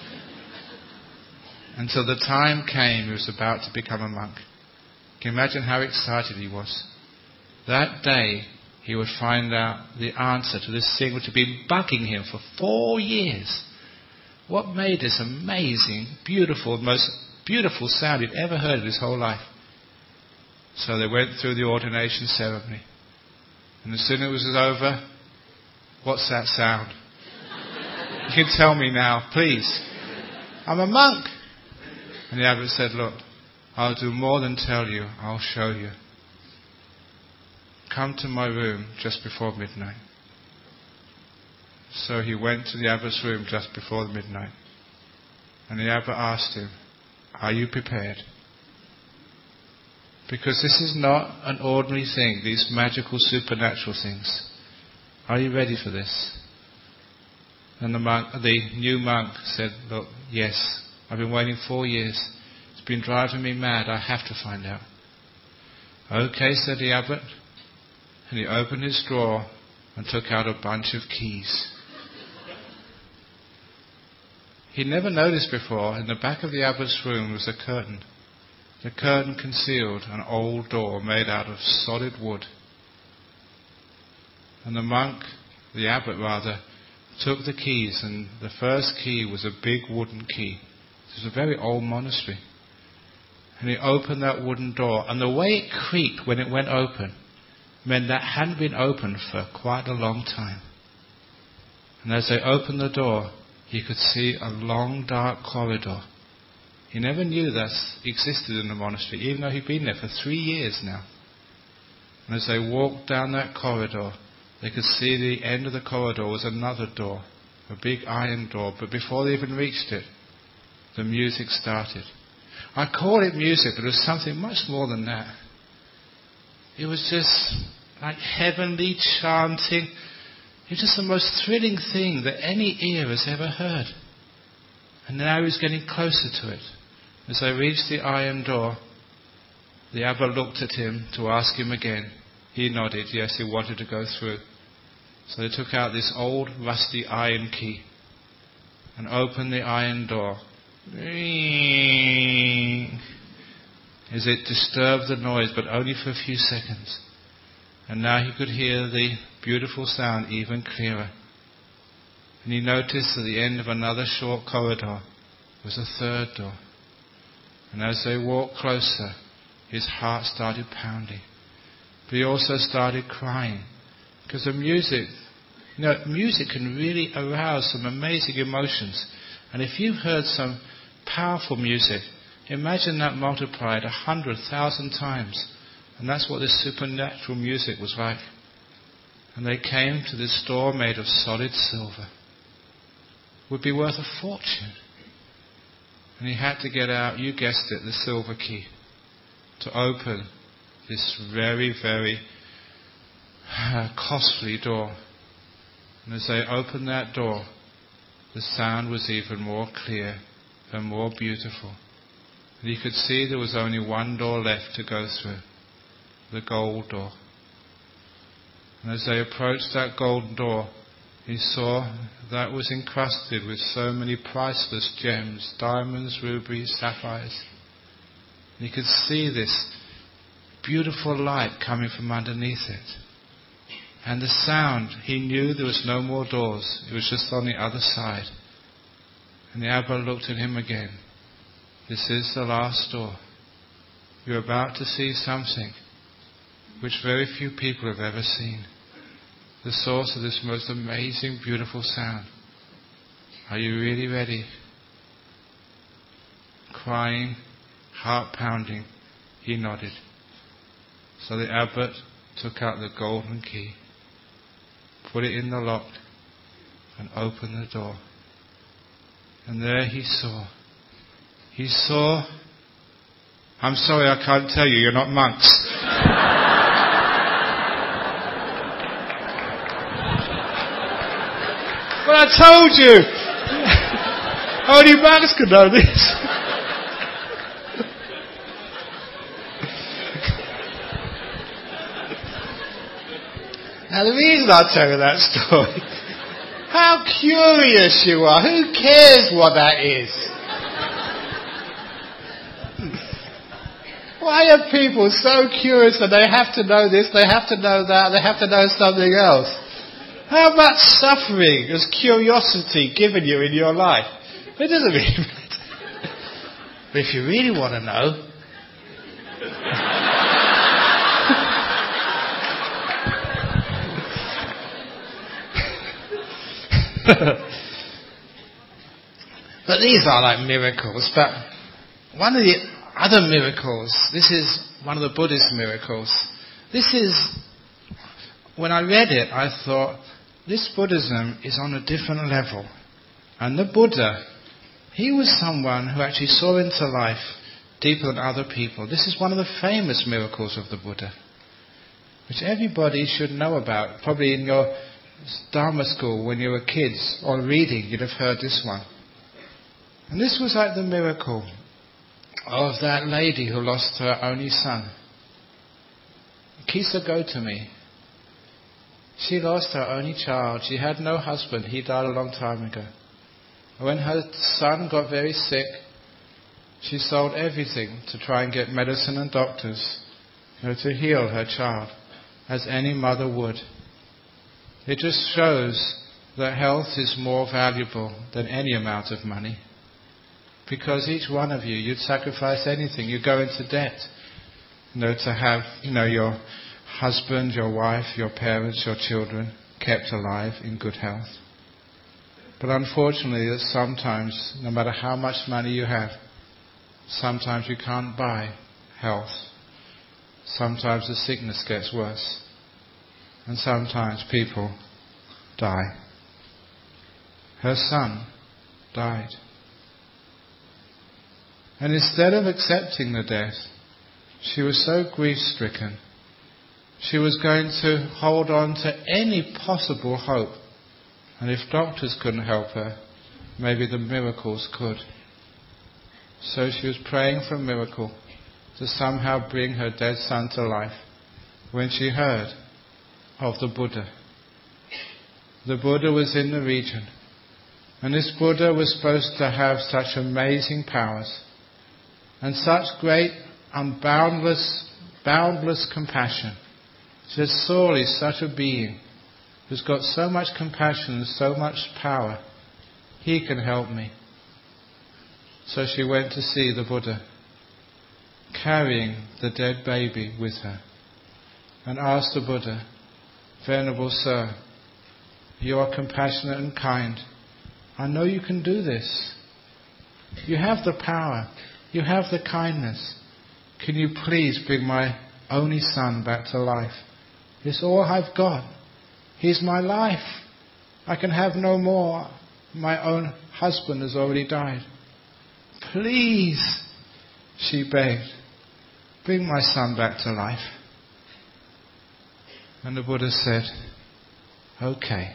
Until the time came he was about to become a monk. Can you imagine how excited he was? That day he would find out the answer to this thing which had been bugging him for 4 years. What made this amazing, beautiful, most beautiful sound he'd ever heard in his whole life? So they went through the ordination ceremony. And as soon as it was over, what's that sound? You can tell me now, please. I'm a monk. And the abbot said, look, I'll do more than tell you, I'll show you. Come to my room just before midnight. So he went to the abbot's room just before midnight. And the abbot asked him, are you prepared? Because this is not an ordinary thing, these magical supernatural things. Are you ready for this? And the new monk said, look, yes, I've been waiting 4 years. It's been driving me mad. I have to find out. Okay, said the abbot. And he opened his drawer and took out a bunch of keys. He'd never noticed before, in the back of the abbot's room was a curtain. The curtain concealed an old door made out of solid wood. And the abbot rather, took the keys, and the first key was a big wooden key. It was a very old monastery. And he opened that wooden door, and the way it creaked when it went open meant that hadn't been opened for quite a long time. And as they opened the door, he could see a long dark corridor. He never knew that existed in the monastery, even though he'd been there for 3 years now. And as they walked down that corridor, they could see the end of the corridor was another door, a big iron door, but before they even reached it, the music started. I call it music, but it was something much more than that. It was just like heavenly chanting. It was just the most thrilling thing that any ear has ever heard. And now he was getting closer to it. As they reached the iron door, the abbot looked at him to ask him again. He nodded, yes, he wanted to go through. So they took out this old rusty iron key and opened the iron door. As it disturbed the noise, but only for a few seconds. And now he could hear the beautiful sound even clearer. And he noticed at the end of another short corridor was a third door. And as they walked closer, his heart started pounding. But he also started crying. Because the music, music can really arouse some amazing emotions. And if you've heard some powerful music, imagine that multiplied 100,000 times. And that's what this supernatural music was like. And they came to this door made of solid silver. Would be worth a fortune. And he had to get out, you guessed it, the silver key, to open this very, very costly door. And as they opened that door, the sound was even more clear and more beautiful. And you could see there was only one door left to go through, the gold door. And as they approached that golden door, he saw that was encrusted with so many priceless gems, diamonds, rubies, sapphires. And he could see this beautiful light coming from underneath it. And the sound, he knew there was no more doors. It was just on the other side. And the abbot looked at him again. This is the last door. You're about to see something which very few people have ever seen. The source of this most amazing, beautiful sound. Are you really ready? Crying, heart pounding, he nodded. So the abbot took out the golden key, put it in the lock, and opened the door. And there he saw, I'm sorry I can't tell you, you're not monks. Well, I told you! Only monks could know this. Now the reason I tell you that story, how curious you are. Who cares what that is? Why are people so curious that they have to know this, they have to know that, they have to know something else? How much suffering has curiosity given you in your life? It doesn't really matter. But if you really want to know, but these are like miracles. But one of the other miracles, this is one of the Buddhist miracles. This is, when I read it, I thought, this Buddhism is on a different level. And the Buddha, he was someone who actually saw into life deeper than other people. This is one of the famous miracles of the Buddha, which everybody should know about. Probably in your Dharma school when you were kids, or reading, you'd have heard this one. And this was like the miracle of that lady who lost her only son. Kisa Gotami. She lost her only child. She had no husband. He died a long time ago. When her son got very sick, she sold everything to try and get medicine and doctors, to heal her child, as any mother would. It just shows that health is more valuable than any amount of money. Because each one of you, you'd sacrifice anything. You go into debt, to have, your husband, your wife, your parents, your children kept alive in good health. But unfortunately, that sometimes, no matter how much money you have, sometimes you can't buy health. Sometimes the sickness gets worse. And sometimes people die. Her son died. And instead of accepting the death, she was so grief-stricken. She was going to hold on to any possible hope. And if doctors couldn't help her, maybe the miracles could. So she was praying for a miracle to somehow bring her dead son to life when she heard of the Buddha. The Buddha was in the region, and this Buddha was supposed to have such amazing powers and such great boundless compassion. Just surely such a being who's got so much compassion and so much power, he can help me. So she went to see the Buddha, carrying the dead baby with her, and asked the Buddha, "Venerable Sir, you are compassionate and kind. I know you can do this. You have the power. You have the kindness. Can you please bring my only son back to life? It's all I've got. He's my life. I can have no more. My own husband has already died. Please," she begged, "bring my son back to life." And the Buddha said, "Okay,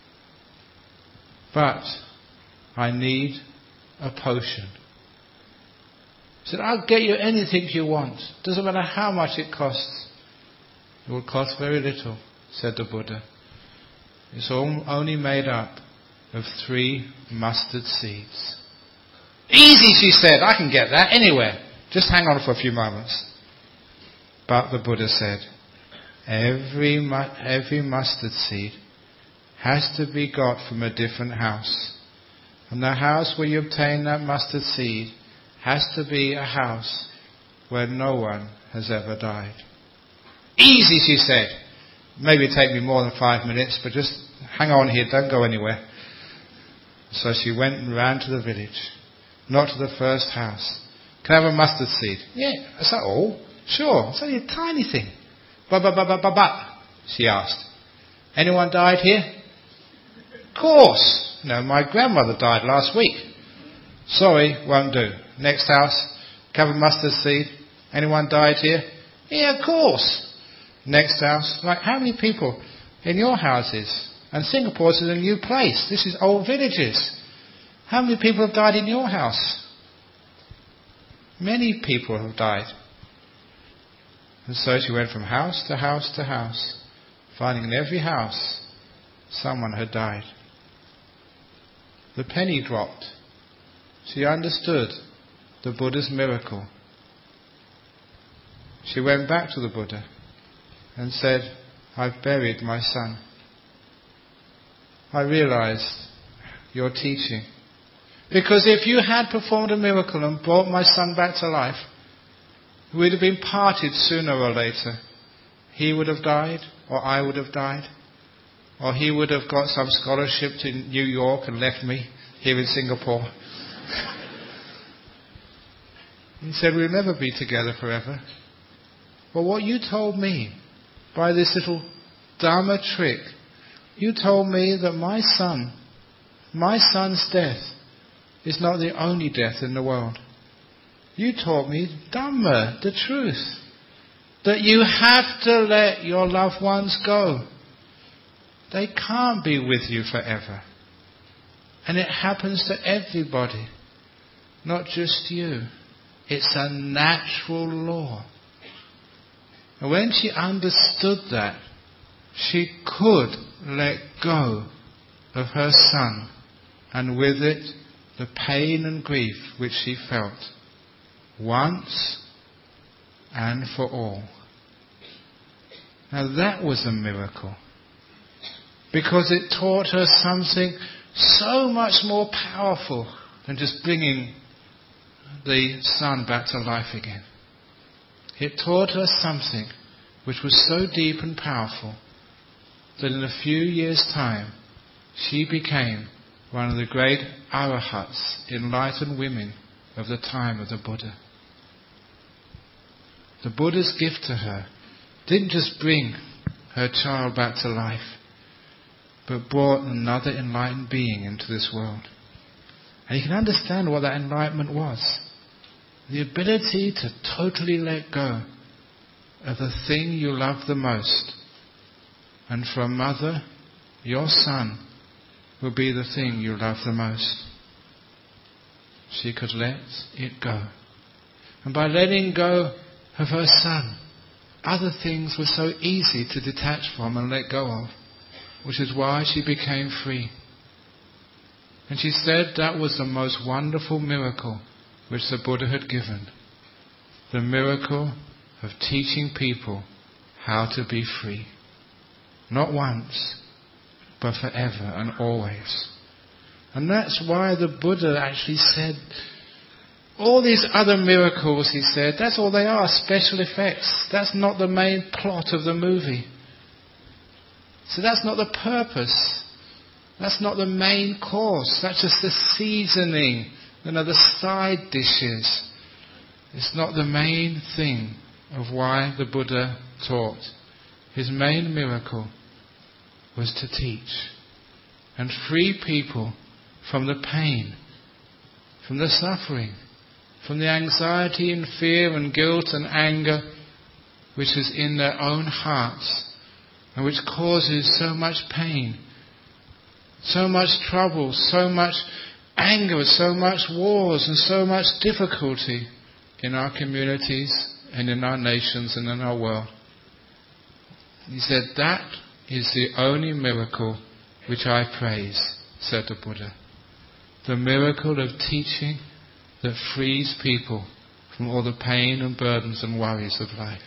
but I need a potion." He said, "I'll get you anything you want. Doesn't matter how much it costs." "It will cost very little," said the Buddha. "It's only made up of 3 mustard seeds." "Easy," she said. "I can get that anywhere. Just hang on for a few moments." But the Buddha said, every mustard seed has to be got from a different house. And the house where you obtain that mustard seed has to be a house where no one has ever died. "Easy," she said. "Maybe it'll take me more than 5 minutes, but just hang on here, don't go anywhere." So she went and ran to the village, knocked to the first house. "Can I have a mustard seed?" "Yeah." "Is that all?" "Sure, it's only a tiny thing." But, she asked, "Anyone died here?" "Of course. No, my grandmother died last week." "Sorry, won't do." "Next house, can I have a mustard seed? Anyone died here?" "Yeah, of course." "Next house, like how many people in your houses?" And Singapore is a new place. This is old villages. "How many people have died in your house?" "Many people have died." And so she went from house to house to house, finding in every house someone had died. The penny dropped. She understood the Buddha's miracle. She went back to the Buddha and said, "I've buried my son. I realized your teaching. Because if you had performed a miracle and brought my son back to life, we'd have been parted sooner or later. He would have died, or I would have died, or he would have got some scholarship to New York and left me here in Singapore." He said, "We'll never be together forever. But what you told me by this little Dharma trick, you told me that my son's death is not the only death in the world. You taught me Dhamma, the truth, that you have to let your loved ones go. They can't be with you forever. And it happens to everybody, not just you. It's a natural law." And when she understood that, she could let go of her son, and with it the pain and grief which she felt, once and for all. Now that was a miracle, because it taught her something so much more powerful than just bringing the son back to life again. It taught her something which was so deep and powerful that in a few years' time she became one of the great arahats, enlightened women of the time of the Buddha. The Buddha's gift to her didn't just bring her child back to life, but brought another enlightened being into this world. And you can understand what that enlightenment was. The ability to totally let go of the thing you love the most. And for a mother, your son will be the thing you love the most. She could let it go. And by letting go of her son, other things were so easy to detach from and let go of, which is why she became free. And she said that was the most wonderful miracle which the Buddha had given. The miracle of teaching people how to be free. Not once, but forever and always. And that's why the Buddha actually said, all these other miracles, he said, that's all they are, special effects. That's not the main plot of the movie. So that's not the purpose. That's not the main course. That's just the seasoning, the side dishes. It's not the main thing of why the Buddha taught. His main miracle was to teach and free people from the pain, from the suffering, from the anxiety and fear and guilt and anger which is in their own hearts and which causes so much pain, so much trouble, so much anger, so much wars and so much difficulty in our communities and in our nations and in our world. He said, that is the only miracle which I praise, said the Buddha. The miracle of teaching that frees people from all the pain and burdens and worries of life.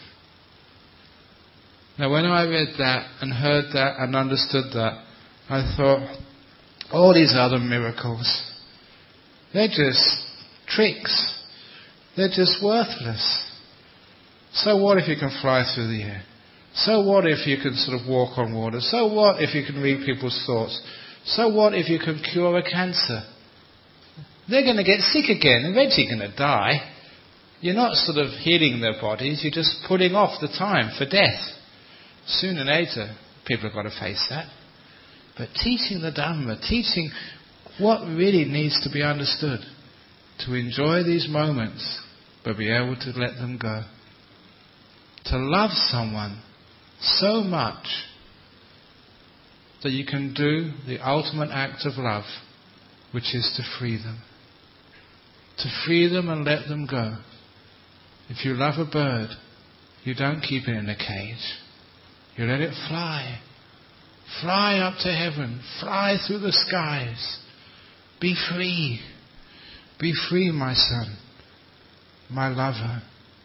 Now when I read that and heard that and understood that, I thought, all these other miracles, they're just tricks. They're just worthless. So what if you can fly through the air? So what if you can sort of walk on water? So what if you can read people's thoughts? So what if you can cure a cancer? They're going to get sick again, eventually going to die. You're not sort of healing their bodies, you're just putting off the time for death. Sooner or later, people have got to face that. But teaching the Dhamma, teaching what really needs to be understood, to enjoy these moments, but be able to let them go. To love someone so much that you can do the ultimate act of love, which is to free them. To free them and let them go. If you love a bird, you don't keep it in a cage. You let it fly. Fly up to heaven. Fly through the skies. Be free. Be free, my son, my lover.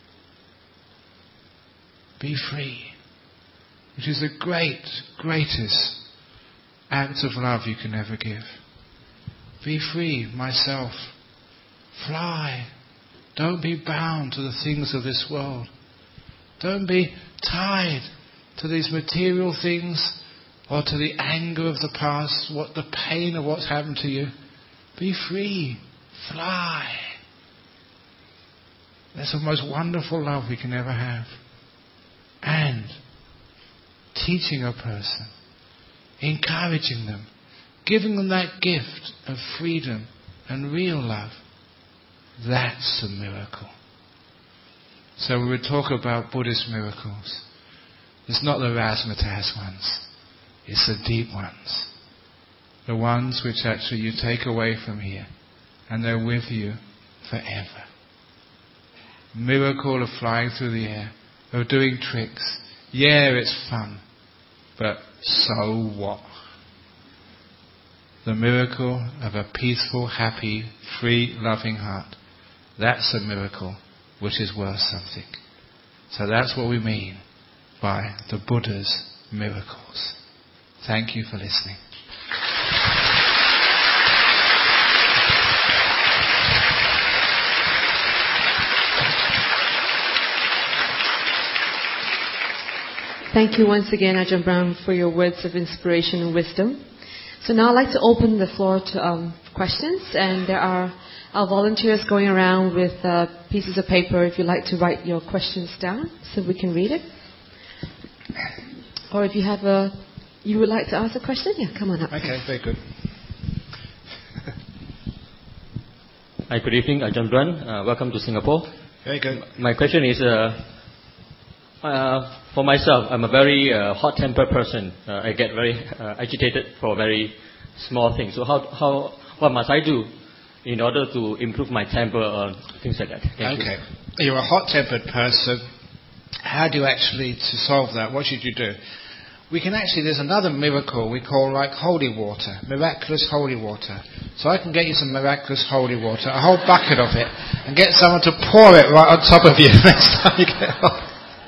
Be free. Which is the greatest act of love you can ever give. Be free, myself. Fly. Don't be bound to the things of this world. Don't be tied to these material things or to the anger of the past, the pain of what's happened to you. Be free. Fly. That's the most wonderful love we can ever have. And teaching a person, encouraging them, giving them that gift of freedom and real love, that's a miracle. So we would talk about Buddhist miracles. It's not the razzmatazz ones. It's the deep ones. The ones which actually you take away from here and they're with you forever. Miracle of flying through the air, of doing tricks. Yeah, it's fun. But so what? The miracle of a peaceful, happy, free, loving heart. That's a miracle which is worth something. So that's what we mean by the Buddha's miracles. Thank you for listening. Thank you once again, Ajahn Brahm, for your words of inspiration and wisdom. So now I'd like to open the floor to questions, and there are our volunteers going around with pieces of paper if you'd like to write your questions down so we can read it. Or if you would like to ask a question, come on up. Okay, very good. Hi, good evening, Ajahn Brahm. Welcome to Singapore. Very good. My question is, for myself, I'm a very hot-tempered person. I get very agitated for very small things. So what must I do in order to improve my temper or things like that? Thank you. You're a hot-tempered person. How do you actually, to solve that, what should you do? There's another miracle we call like holy water, miraculous holy water. So I can get you some miraculous holy water, a whole bucket of it, and get someone to pour it right on top of you next time you get hot.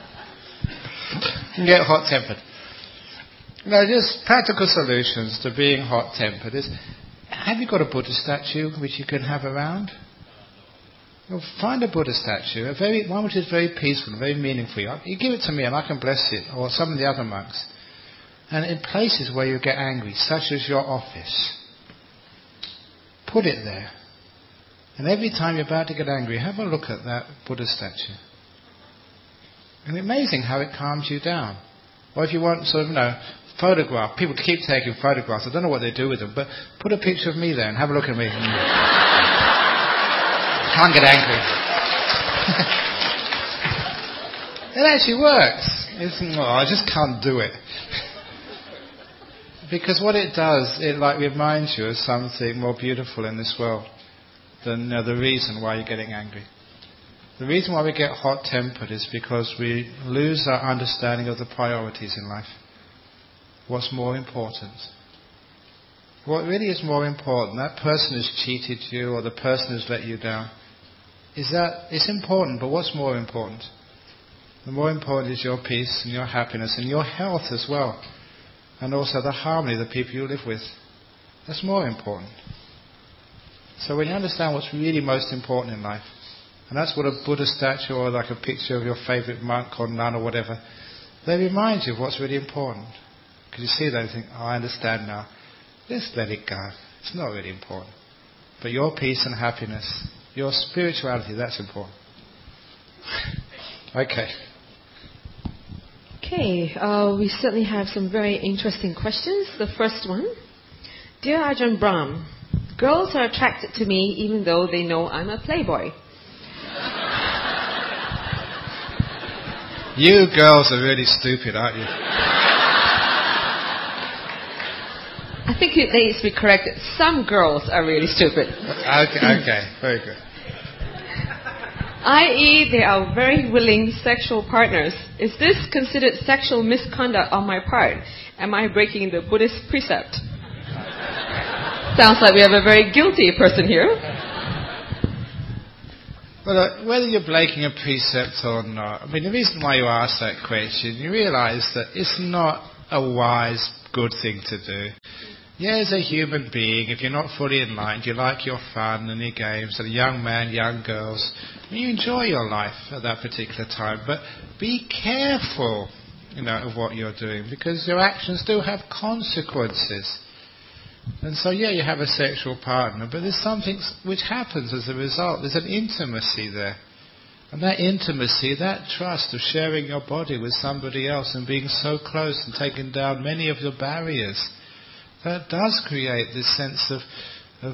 You get hot-tempered. Now, just practical solutions to being hot-tempered is, have you got a Buddha statue which you can have around? Well, find a Buddha statue, one which is very peaceful, very meaningful. You give it to me and I can bless it, or some of the other monks. And in places where you get angry, such as your office, put it there. And every time you're about to get angry, have a look at that Buddha statue. And it's amazing how it calms you down. Or if you want photograph, people keep taking photographs. I don't know what they do with them, but put a picture of me there and have a look at me. Can't get angry. It actually works. I just can't do it. Because what it does, it reminds you of something more beautiful in this world than the reason why you're getting angry. The reason why we get hot-tempered is because we lose our understanding of the priorities in life. What's more important? What really is more important, that person who's cheated you or the person who's let you down, is that it's important, but what's more important? The more important is your peace and your happiness and your health as well. And also the harmony of the people you live with. That's more important. So when you understand what's really most important in life, and that's what a Buddha statue or like a picture of your favourite monk or nun or whatever, they remind you of what's really important. Because you see that and think, I understand now. Just let it go. It's not really important. But your peace and happiness, your spirituality, that's important. Okay. Okay, we certainly have some very interesting questions. The first one. Dear Ajahn Brahm, girls are attracted to me even though they know I'm a playboy. You girls are really stupid, aren't you? I think it needs to be corrected. Some girls are really stupid. Okay, very good. I.e., they are very willing sexual partners. Is this considered sexual misconduct on my part? Am I breaking the Buddhist precept? Sounds like we have a very guilty person here. Well, whether you're breaking a precept or not, the reason why you ask that question, you realise that it's not a wise, good thing to do. Yeah, as a human being, if you're not fully enlightened, you like your fun and your games, and a young man, young girls, you enjoy your life at that particular time, but be careful, of what you're doing, because your actions do have consequences. And so, you have a sexual partner, but there's something which happens as a result. There's an intimacy there. And that intimacy, that trust of sharing your body with somebody else and being so close and taking down many of your barriers, that does create this sense of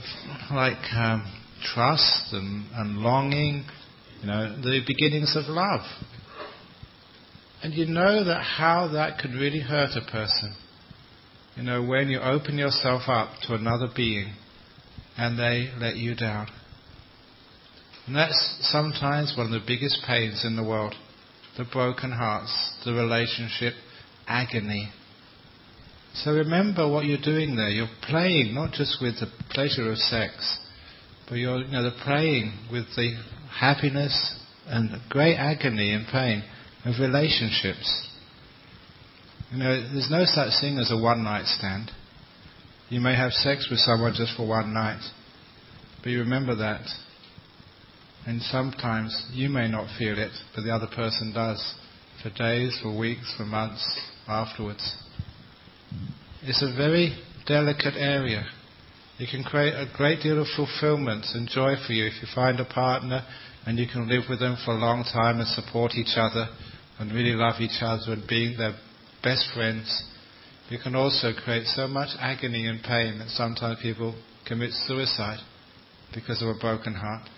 trust and longing, the beginnings of love. And you know that how that could really hurt a person. When you open yourself up to another being and they let you down. And that's sometimes one of the biggest pains in the world. The broken hearts, the relationship, agony. So remember what you're doing there. You're playing not just with the pleasure of sex, but you're playing with the happiness and the great agony and pain of relationships. There's no such thing as a one-night stand. You may have sex with someone just for one night, but you remember that. And sometimes you may not feel it, but the other person does, for days, for weeks, for months afterwards. It's a very delicate area. You can create a great deal of fulfillment and joy for you if you find a partner and you can live with them for a long time and support each other and really love each other and be their best friends. You can also create so much agony and pain that sometimes people commit suicide because of a broken heart.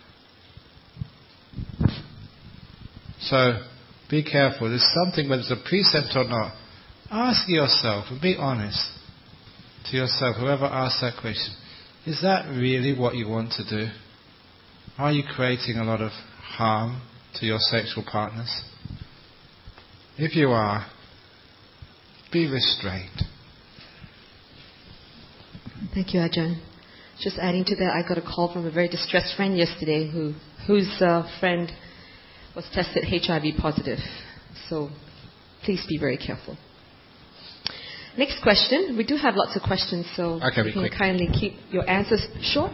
So, be careful. There's something, whether it's a precept or not, ask yourself and be honest to yourself, whoever asks that question. Is that really what you want to do? Are you creating a lot of harm to your sexual partners? If you are, be restrained. Thank you, Ajahn. Just adding to that, I got a call from a very distressed friend yesterday whose friend was tested HIV positive. So please be very careful. Next question. We do have lots of questions, so you can kindly keep your answers short.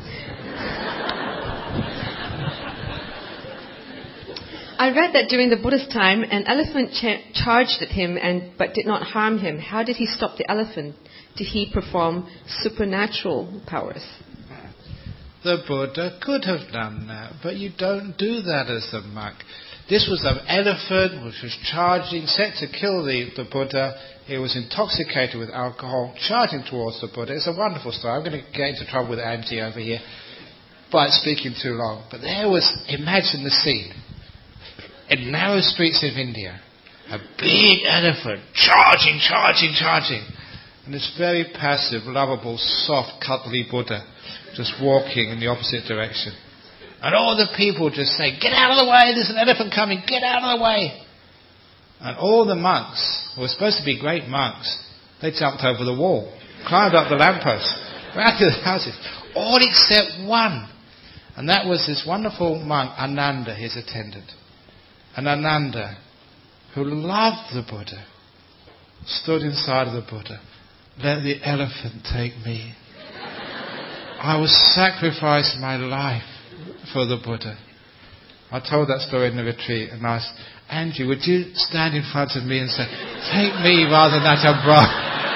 I read that during the Buddha's time, an elephant charged at him but did not harm him. How did he stop the elephant? Did he perform supernatural powers? The Buddha could have done that, but you don't do that as a monk. This was an elephant which was charging, set to kill the Buddha. It was intoxicated with alcohol, charging towards the Buddha. It's a wonderful story. I'm going to get into trouble with Auntie over here by speaking too long. But there was, imagine the scene. In narrow streets of India, a big elephant charging. And this very passive, lovable, soft, cuddly Buddha just walking in the opposite direction. And all the people just say, get out of the way, there's an elephant coming, get out of the way. And all the monks, who were supposed to be great monks, they jumped over the wall, climbed up the lamppost, ran to the houses, all except one. And that was this wonderful monk, Ananda, his attendant. And Ananda, who loved the Buddha, stood inside of the Buddha. Let the elephant take me. I will sacrifice my life for the Buddha. I told that story in the retreat and I asked, Angie, would you stand in front of me and say, take me rather than that umbrella?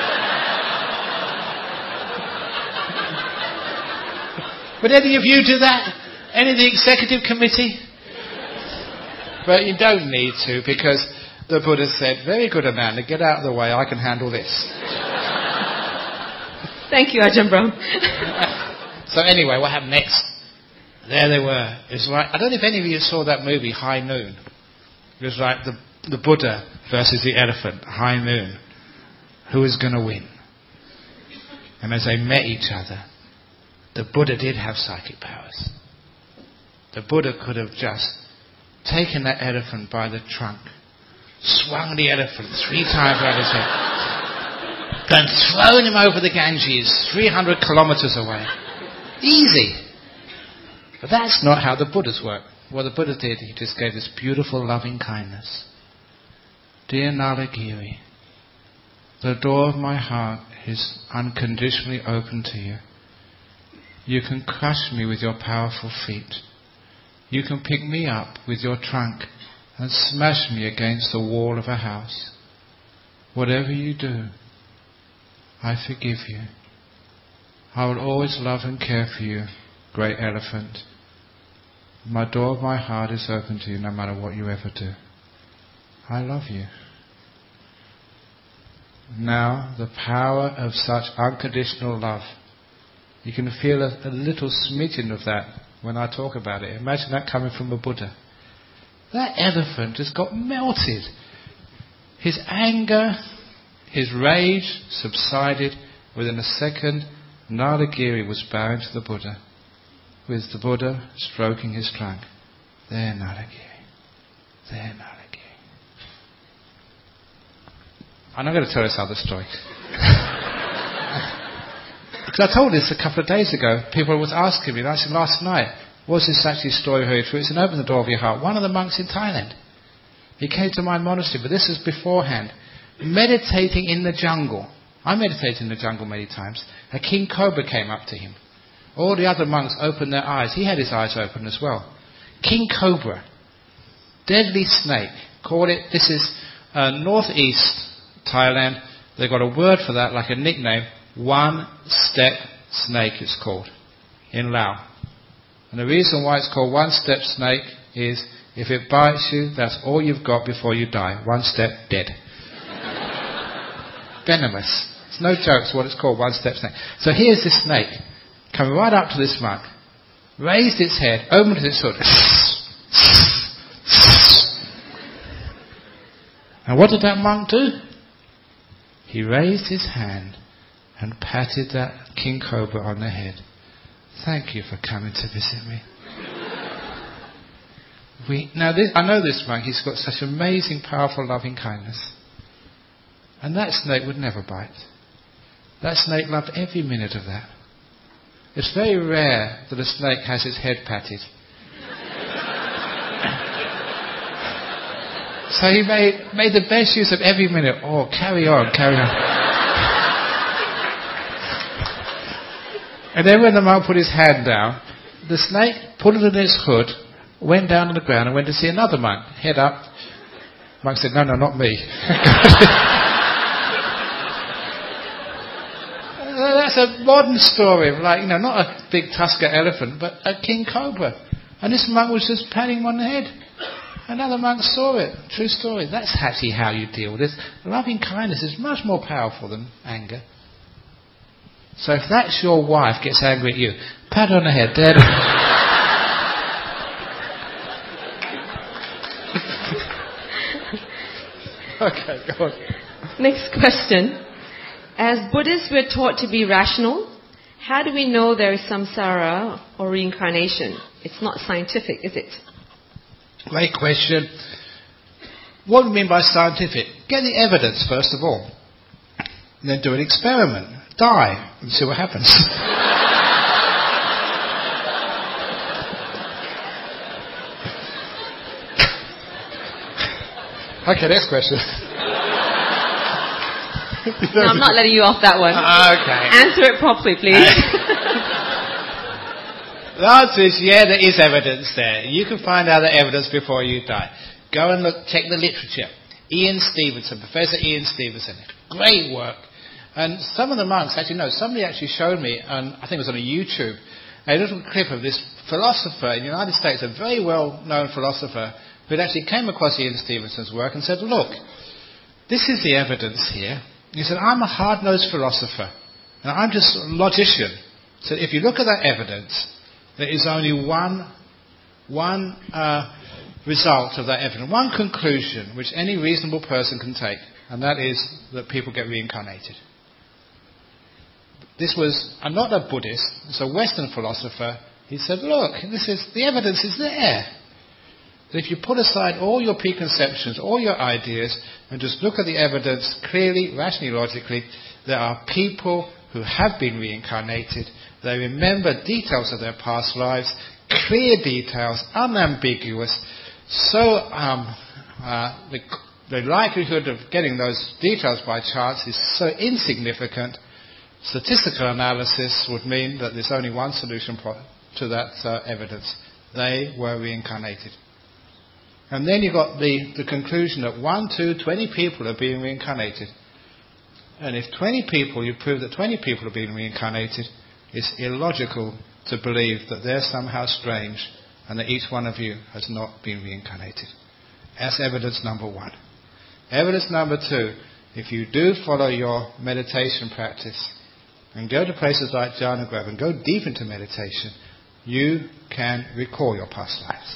Would any of you do that? Any of the executive committee? But you don't need to, because the Buddha said, very good, Ananda, get out of the way, I can handle this. Thank you, Ajahn Brahm. So anyway, what happened next? There they were. It was like, I don't know if any of you saw that movie, High Noon. It was like the Buddha versus the elephant, High Noon. Who is going to win? And as they met each other, the Buddha did have psychic powers. The Buddha could have just taken that elephant by the trunk, swung the elephant 3 times around his head, and thrown him over the Ganges 300 kilometers away. Easy. But that's not how the Buddhas work. What the Buddha did, he just gave this beautiful loving kindness. Dear Nalagiri, the door of my heart is unconditionally open to you. You can crush me with your powerful feet. You can pick me up with your trunk and smash me against the wall of a house. Whatever you do, I forgive you. I will always love and care for you, great elephant. My door of my heart is open to you no matter what you ever do. I love you. Now, the power of such unconditional love. You can feel a little smidgen of that when I talk about it. Imagine that coming from a Buddha. That elephant just got melted. His anger, his rage subsided. Within a second, Nalagiri was bowing to the Buddha, with the Buddha stroking his trunk. There, Nalagiri. There, Nalagiri. I'm not going to tell this other story. Because I told this a couple of days ago. People was asking me, and I said last night, was this actually a story very true? It's an Open the Door of Your Heart. One of the monks in Thailand, he came to my monastery, but this was beforehand, meditating in the jungle. I meditated in the jungle many times. A king cobra came up to him. All the other monks opened their eyes. He had his eyes open as well. King cobra, deadly snake. Call it. This is northeast Thailand. They've got a word for that, like a nickname. one-step snake, it's called, in Lao. And the reason why it's called one-step snake is if it bites you, that's all you've got before you die. One step, dead. Venomous. It's no joke, it's what it's called, one-step snake. So here's this snake, coming right up to this monk, raised its head, opened its hood. And what did that monk do? He raised his hand and patted that king cobra on the head. Thank you for coming to visit me. I know this monk, he's got such amazing, powerful, loving kindness. And that snake would never bite. That snake loved every minute of that. It's very rare that a snake has its head patted. So he made the best use of every minute. Oh, carry on, carry on. And then when the monk put his hand down, the snake put it in its hood, went down on the ground and went to see another monk. Head up. The monk said, no, not me. That's a modern story of not a big tusker elephant, but a king cobra. And this monk was just patting him on the head. Another monk saw it. True story. That's actually how you deal with this. Loving kindness is much more powerful than anger. So if that's your wife gets angry at you, pat her on the head. Dead. Okay, go on. Next question. As Buddhists, we're taught to be rational. How do we know there is samsara or reincarnation? It's not scientific, is it? Great question. What do we mean by scientific? Get the evidence, first of all. And then do an experiment. Die and see what happens. Okay, next question. No, I'm not letting you off that one. Okay. Answer it properly, please. The answer is, there is evidence there. You can find out the evidence before you die. Go and check the literature. Ian Stevenson, Professor Ian Stevenson. Great work. And some of the monks, somebody actually showed me, I think it was on YouTube, a little clip of this philosopher in the United States, a very well-known philosopher, who actually came across Ian Stevenson's work and said, look, this is the evidence here. He said, I'm a hard-nosed philosopher, and I'm just a logician. So if you look at that evidence, there is only one result of that evidence, one conclusion which any reasonable person can take, and that is that people get reincarnated. I'm not a Buddhist, it's a Western philosopher. He said, look, the evidence is there. That if you put aside all your preconceptions, all your ideas, and just look at the evidence clearly, rationally, logically, there are people who have been reincarnated. They remember details of their past lives, clear details, unambiguous. So the likelihood of getting those details by chance is so insignificant. Statistical analysis would mean that there's only one solution to that evidence. They were reincarnated. And then you've got the conclusion that 20 people are being reincarnated. And if 20 people, you prove that 20 people are being reincarnated, it's illogical to believe that they're somehow strange and that each one of you has not been reincarnated. That's evidence number one. Evidence number two, if you do follow your meditation practice and go to places like Jhana Grove and go deep into meditation, you can recall your past lives.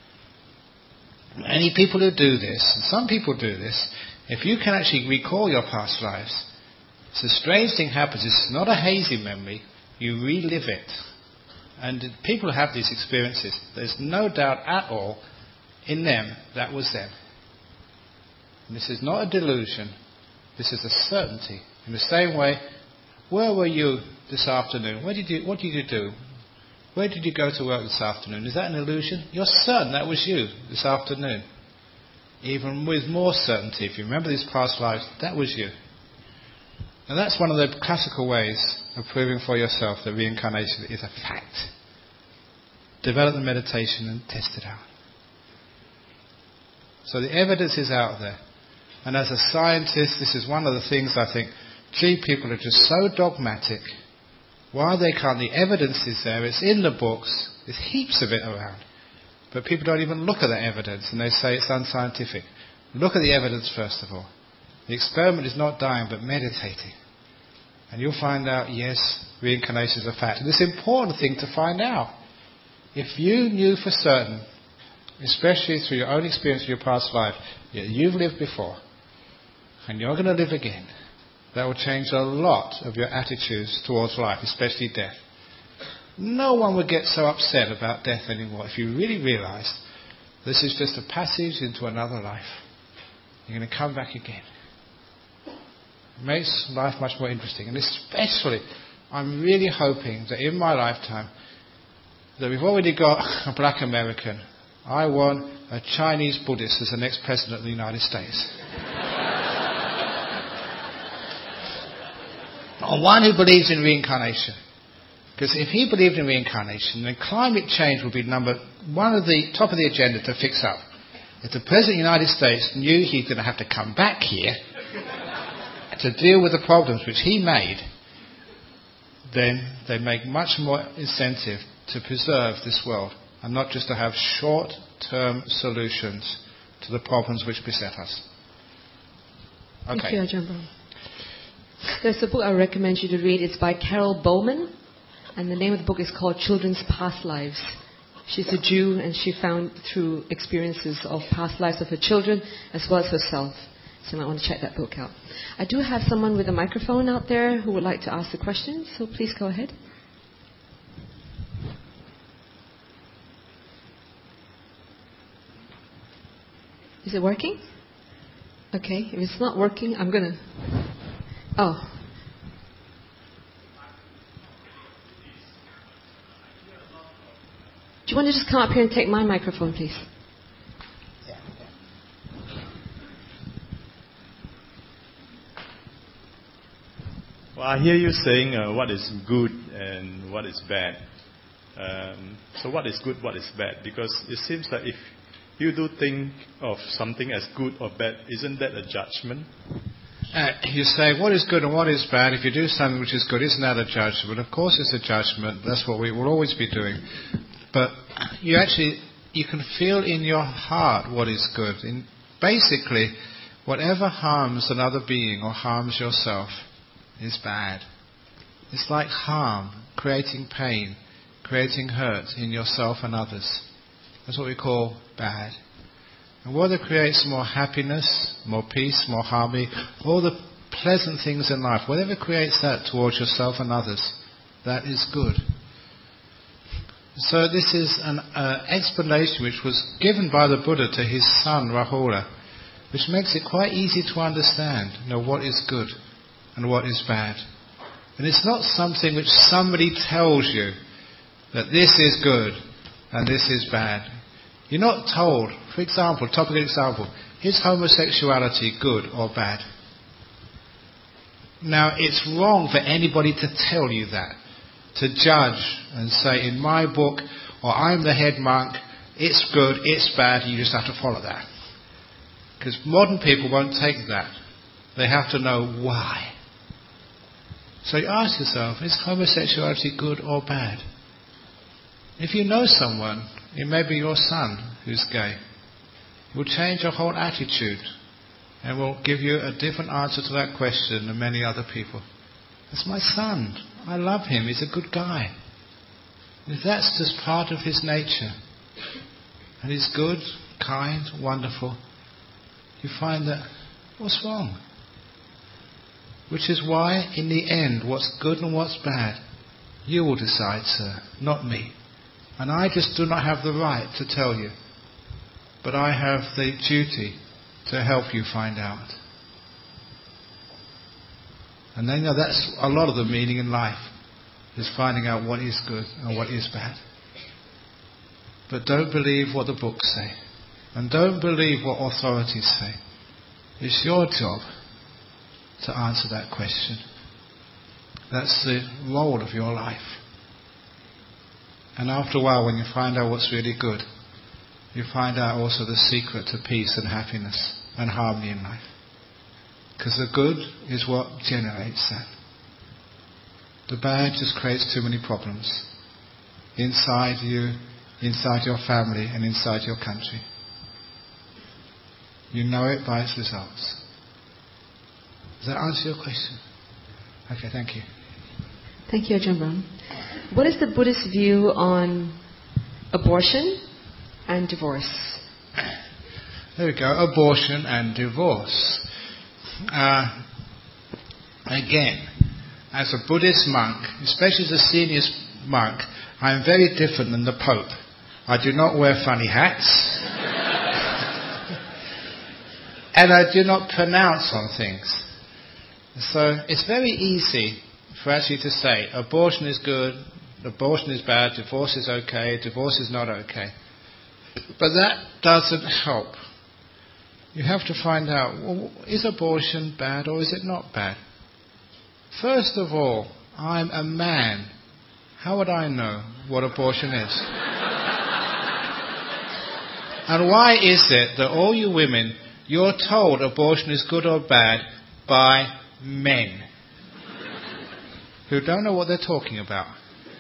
Many people who do this, and some people do this, if you can actually recall your past lives, it's a strange thing happens. It's not a hazy memory. You relive it. And people have these experiences. There's no doubt at all in them that was them. And this is not a delusion. This is a certainty. In the same way, where were you this afternoon? What did you do? Where did you go to work this afternoon? Is that an illusion? You're certain that was you this afternoon. Even with more certainty, if you remember these past lives, that was you. And that's one of the classical ways of proving for yourself that reincarnation is a fact. Develop the meditation and test it out. So the evidence is out there. And as a scientist, this is one of the things I think people are just so dogmatic. Why they can't? The evidence is there. It's in the books. There's heaps of it around. But people don't even look at the evidence and they say it's unscientific. Look at the evidence first of all. The experiment is not dying but meditating. And you'll find out, yes, reincarnation is a fact. And it's an important thing to find out. If you knew for certain, especially through your own experience of your past life, that you've lived before and you're going to live again, that will change a lot of your attitudes towards life, especially death. No one would get so upset about death anymore if you really realised this is just a passage into another life. You're going to come back again. It makes life much more interesting. And especially, I'm really hoping that in my lifetime, that we've already got a black American. I want a Chinese Buddhist as the next president of the United States. Or one who believes in reincarnation. Because if he believed in reincarnation, then climate change would be number one of the top of the agenda to fix up. If the President of the United States knew he's going to have to come back here to deal with the problems which he made, then they make much more incentive to preserve this world and not just to have short-term solutions to the problems which beset us. Okay. Thank you, Ajahn Brahm. There's a book I recommend you to read. It's by Carol Bowman, and the name of the book is called Children's Past Lives. She's a Jew, and she found through experiences of past lives of her children as well as herself. So you might want to check that book out. I do have someone with a microphone out there who would like to ask a question, so please go ahead. Is it working? Okay, if it's not working, I'm going to... Oh. Do you want to just come up here and take my microphone, please? Well, I hear you saying what is good and what is bad. So what is good, what is bad? Because it seems that if you do think of something as good or bad, isn't that a judgment? You say what is good and what is bad. If you do something which is good, isn't that a judgment? Of course it's a judgment. That's what we will always be doing. But you can feel in your heart what is good. Basically, whatever harms another being or harms yourself is bad. It's like harm, creating pain, creating hurt in yourself and others. That's what we call bad. And whether it creates more happiness, more peace, more harmony, all the pleasant things in life, whatever creates that towards yourself and others, that is good. So this is an explanation which was given by the Buddha to his son Rahula, which makes it quite easy to understand, what is good and what is bad. And it's not something which somebody tells you that this is good and this is bad. You're not told, for example, topical example, is homosexuality good or bad? Now, it's wrong for anybody to tell you that, to judge and say, in my book, or I'm the head monk, it's good, it's bad, you just have to follow that. Because modern people won't take that. They have to know why. So you ask yourself, is homosexuality good or bad? If you know someone, it may be your son who's gay, it will change your whole attitude and will give you a different answer to that question than many other people. That's my son. I love him. He's a good guy. If that's just part of his nature, and he's good, kind, wonderful, you find that, what's wrong? Which is why, in the end, what's good and what's bad, you will decide, sir, not me. And I just do not have the right to tell you. But I have the duty to help you find out. And then that's a lot of the meaning in life, is finding out what is good and what is bad. But don't believe what the books say. And don't believe what authorities say. It's your job to answer that question. That's the role of your life. And after a while, when you find out what's really good, you find out also the secret to peace and happiness and harmony in life. Because the good is what generates that. The bad just creates too many problems inside you, inside your family, and inside your country. You know it by its results. Does that answer your question? Okay, thank you. Thank you, Ajahn Brahm. What is the Buddhist view on abortion and divorce? There we go, abortion and divorce. Again, as a Buddhist monk, especially as a senior monk, I am very different than the Pope. I do not wear funny hats. And I do not pronounce on things. So it's very easy for actually to say abortion is good, abortion is bad, divorce is okay, divorce is not okay. But that doesn't help. You have to find out, well, is abortion bad or is it not bad? First of all, I'm a man. How would I know what abortion is? And why is it that all you women, you're told abortion is good or bad by men who don't know what they're talking about?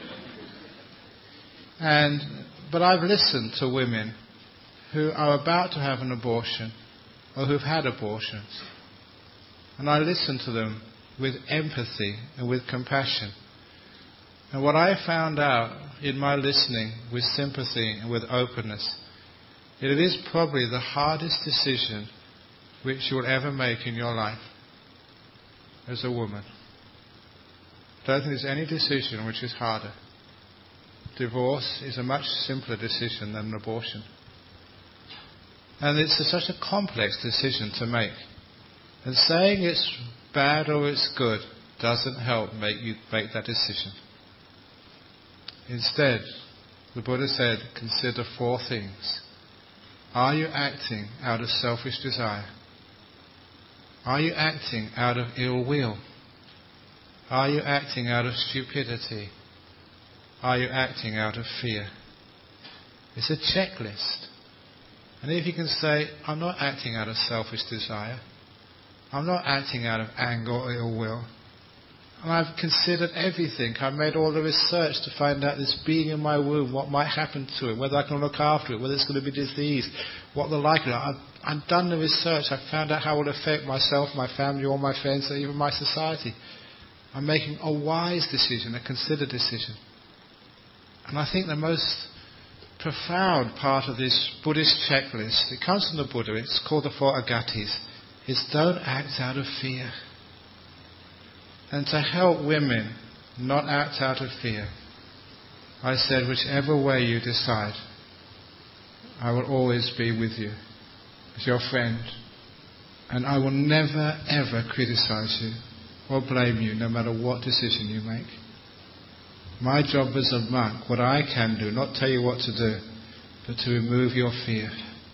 But I've listened to women who are about to have an abortion or who've had abortions. And I listen to them with empathy and with compassion. And what I found out in my listening with sympathy and with openness, it is probably the hardest decision which you will ever make in your life as a woman. I don't think there's any decision which is harder. Divorce is a much simpler decision than an abortion. And it's such a complex decision to make. And saying it's bad or it's good doesn't help make you make that decision. Instead, the Buddha said, consider 4 things. Are you acting out of selfish desire? Are you acting out of ill will? Are you acting out of stupidity? Are you acting out of fear? It's a checklist. And if you can say, I'm not acting out of selfish desire, I'm not acting out of anger or ill will, and I've considered everything, I've made all the research to find out this being in my womb, what might happen to it, whether I can look after it, whether it's going to be diseased, what the likelihood. I've done the research, I've found out how it will affect myself, my family, all my friends, and even my society. I'm making a wise decision, a considered decision. And I think the most profound part of this Buddhist checklist, it comes from the Buddha, it's called the 4 agatis, is don't act out of fear. And to help women not act out of fear, I said, whichever way you decide, I will always be with you as your friend. And I will never, ever criticize you or blame you, no matter what decision you make. My job as a monk, what I can do, not tell you what to do, but to remove your fear.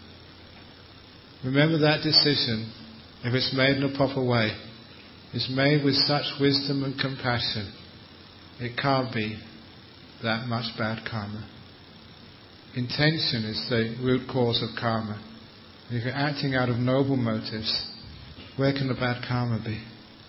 Remember that decision, if it's made in a proper way, is made with such wisdom and compassion, it can't be that much bad karma. Intention is the root cause of karma. If you're acting out of noble motives, where can the bad karma be?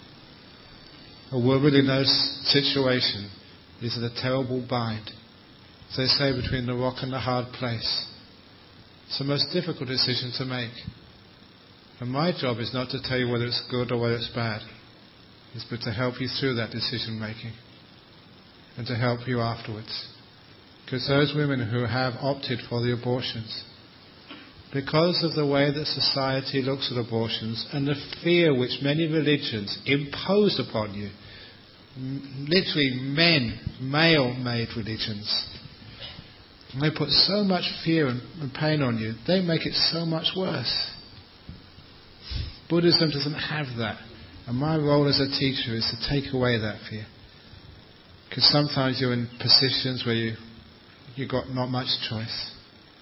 A woman in those situations is in a terrible bind. As they say, between the rock and the hard place. It's the most difficult decision to make. And my job is not to tell you whether it's good or whether it's bad. It's but to help you through that decision making. And to help you afterwards. Because those women who have opted for the abortions, because of the way that society looks at abortions and the fear which many religions impose upon you, literally male-made religions, and they put so much fear and pain on you, they make it so much worse. Buddhism doesn't have that. And my role as a teacher is to take away that fear. Because sometimes you're in positions where you've got not much choice.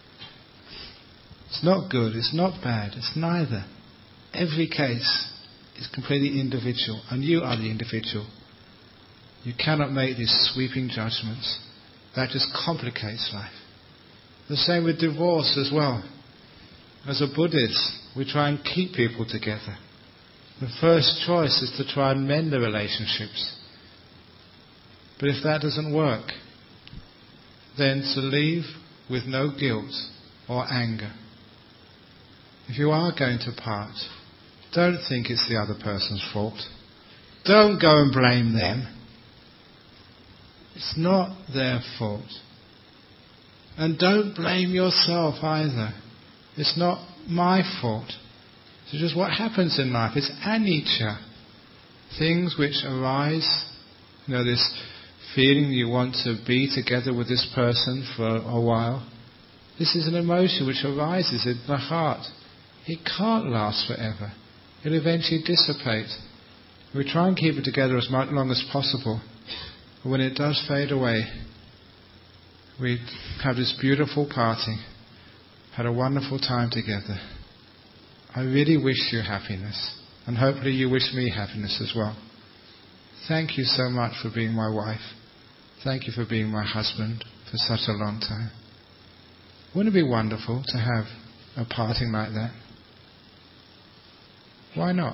It's not good, it's not bad, it's neither. Every case is completely individual, and you are the individual. You cannot make these sweeping judgments. That just complicates life. The same with divorce as well. As a Buddhist, we try and keep people together. The first choice is to try and mend the relationships. But if that doesn't work, then to leave with no guilt or anger. If you are going to part, don't think it's the other person's fault. Don't go and blame them. It's not their fault. And don't blame yourself either. It's not my fault. It's just what happens in life. It's anicca. Things which arise, this feeling you want to be together with this person for a while. This is an emotion which arises in the heart. It can't last forever. It'll eventually dissipate. We try and keep it together as long as possible. But when it does fade away, we have this beautiful parting. Had a wonderful time together. I really wish you happiness. And hopefully you wish me happiness as well. Thank you so much for being my wife. Thank you for being my husband for such a long time. Wouldn't it be wonderful to have a parting like that? Why not?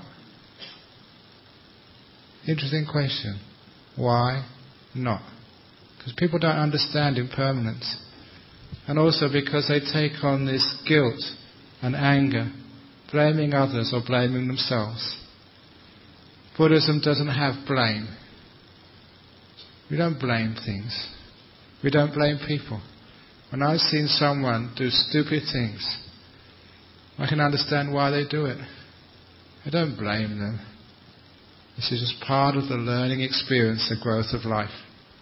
Interesting question. Why not? Because people don't understand impermanence. And also because they take on this guilt and anger, blaming others or blaming themselves. Buddhism doesn't have blame. We don't blame things. We don't blame people. When I've seen someone do stupid things, I can understand why they do it. I don't blame them. This is just part of the learning experience, the growth of life.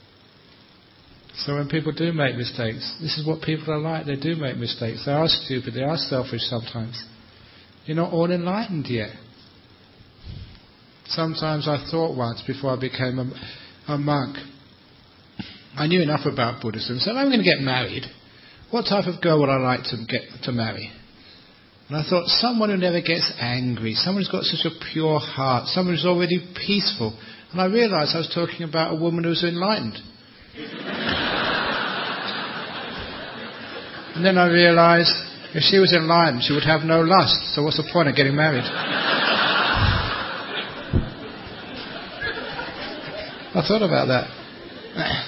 So when people do make mistakes, this is what people are like. They do make mistakes. They are stupid. They are selfish sometimes. You're not all enlightened yet. Sometimes I thought once, before I became a monk, I knew enough about Buddhism. So if I'm going to get married, what type of girl would I like to marry? And I thought, someone who never gets angry, someone who's got such a pure heart, someone who's already peaceful. And I realised I was talking about a woman who's enlightened. And then I realised, if she was enlightened, she would have no lust. So what's the point of getting married? I thought about that.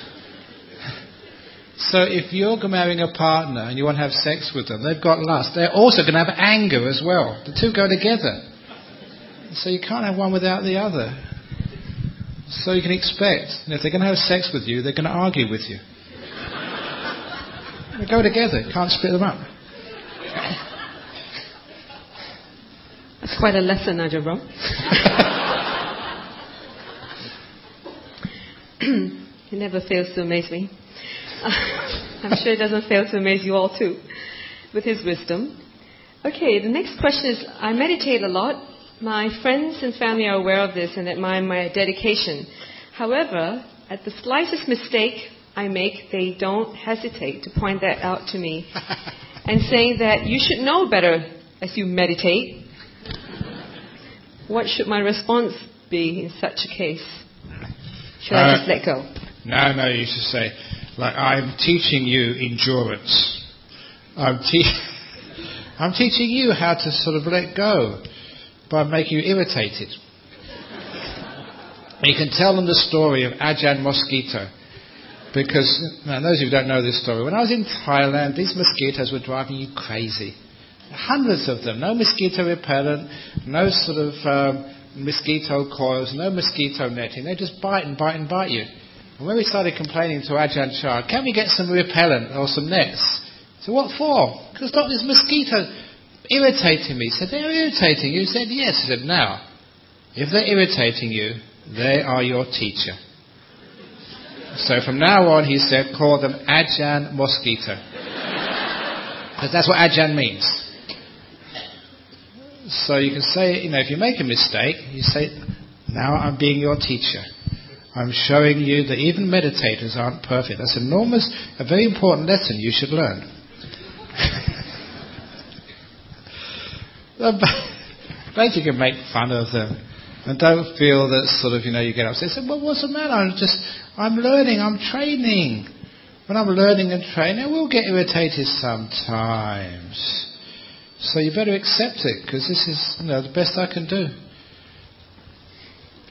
So if you're marrying a partner and you want to have sex with them, they've got lust. They're also going to have anger as well. The two go together. So you can't have one without the other. So you can expect, if they're going to have sex with you, they're going to argue with you. They go together. You can't split them up. That's quite a lesson, Ajahn. He never fails to amaze me. I'm sure it doesn't fail to amaze you all too, with his wisdom. Okay, the next question is, I meditate a lot. My friends and family are aware of this and admire my dedication. However, at the slightest mistake I make, they don't hesitate to point that out to me and saying that you should know better as you meditate. What should my response be in such a case? Should I just let go? No, you should say, I'm teaching you endurance. I'm teaching you how to sort of let go by making you irritated. You can tell them the story of Ajahn Mosquito. Because, those of you who don't know this story, when I was in Thailand, these mosquitoes were driving you crazy. Hundreds of them. No mosquito repellent, no sort of mosquito coils, no mosquito netting. They just bite and bite and bite you. And when we started complaining to Ajahn Chah, can we get some repellent or some nets? So what for? Because stop this mosquito irritating me. He said, they're irritating you? He said, yes. He said, now, if they're irritating you, they are your teacher. So from now on, he said, call them Ajahn Mosquito. Because that's what Ajahn means. So you can say, if you make a mistake, you say, now I'm being your teacher. I'm showing you that even meditators aren't perfect. That's a very important lesson you should learn. But you can make fun of them. And don't feel that sort of, you get upset. Say, well, what's the matter? I'm learning, I'm training. When I'm learning and training, I will get irritated sometimes. So you better accept it, because this is, the best I can do.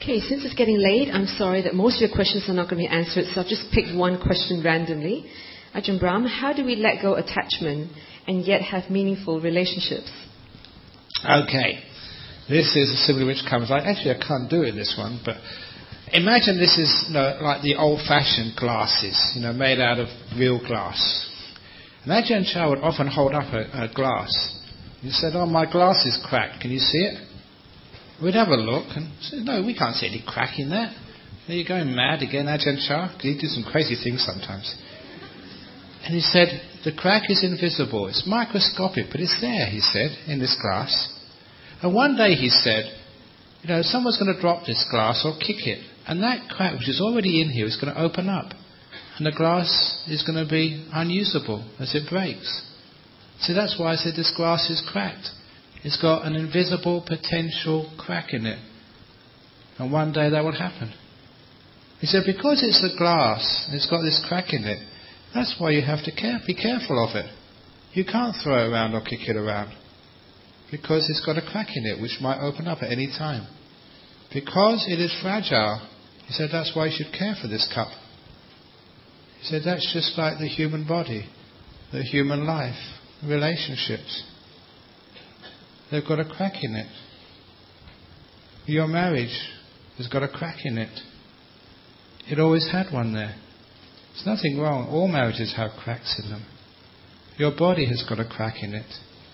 Okay, since it's getting late, I'm sorry that most of your questions are not going to be answered, so I've just picked one question randomly. Ajahn Brahm, how do we let go attachment and yet have meaningful relationships? Okay. This is a simile which comes... Actually, I can't do it, this one, but... Imagine this is like the old-fashioned glasses, made out of real glass. And Ajahn Chah would often hold up a glass. He said, "Oh, my glass is cracked. Can you see it?" We'd have a look and say, "No, we can't see any crack in that." Are you going mad again, Ajahn Chah? Because he do some crazy things sometimes. And he said, "The crack is invisible. It's microscopic, but it's there," he said, "in this glass." And one day he said, someone's going to drop this glass or kick it. And that crack, which is already in here, is going to open up. And the glass is going to be unusable as it breaks. So that's why I said this glass is cracked. It's got an invisible potential crack in it. And one day that will happen. He said, because it's a glass, and it's got this crack in it, that's why you have to be careful of it. You can't throw it around or kick it around. Because it's got a crack in it, which might open up at any time. Because it is fragile, he said, that's why you should care for this cup. He said, that's just like the human body, the human life, relationships. They've got a crack in it. Your marriage has got a crack in it. It always had one there. There's nothing wrong. All marriages have cracks in them. Your body has got a crack in it.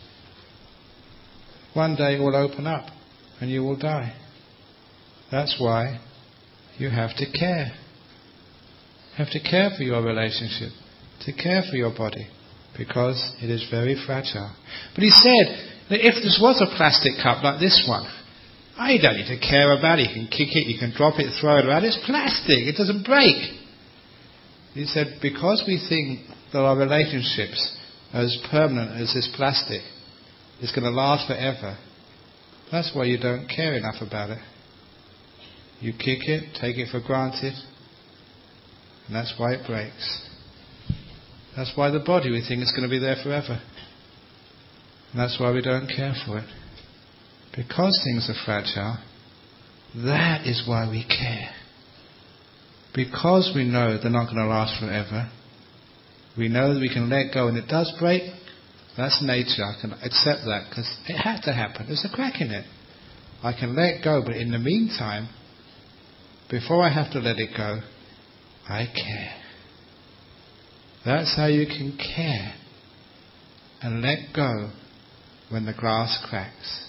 One day it will open up and you will die. That's why you have to care. You have to care for your relationship, to care for your body, because it is very fragile. But he said that if this was a plastic cup like this one, you don't need to care about it. You can kick it, you can drop it, throw it around. It's plastic, it doesn't break. He said, because we think that our relationships are as permanent as this plastic, it's going to last forever, that's why you don't care enough about it. You kick it, take it for granted, and that's why it breaks. That's why the body, we think it's going to be there forever. And that's why we don't care for it. Because things are fragile, that is why we care. Because we know they're not going to last forever, we know that we can let go, and it does break. That's nature. I can accept that because it had to happen. There's a crack in it. I can let go, but in the meantime, before I have to let it go, I care. That's how you can care and let go when the glass cracks.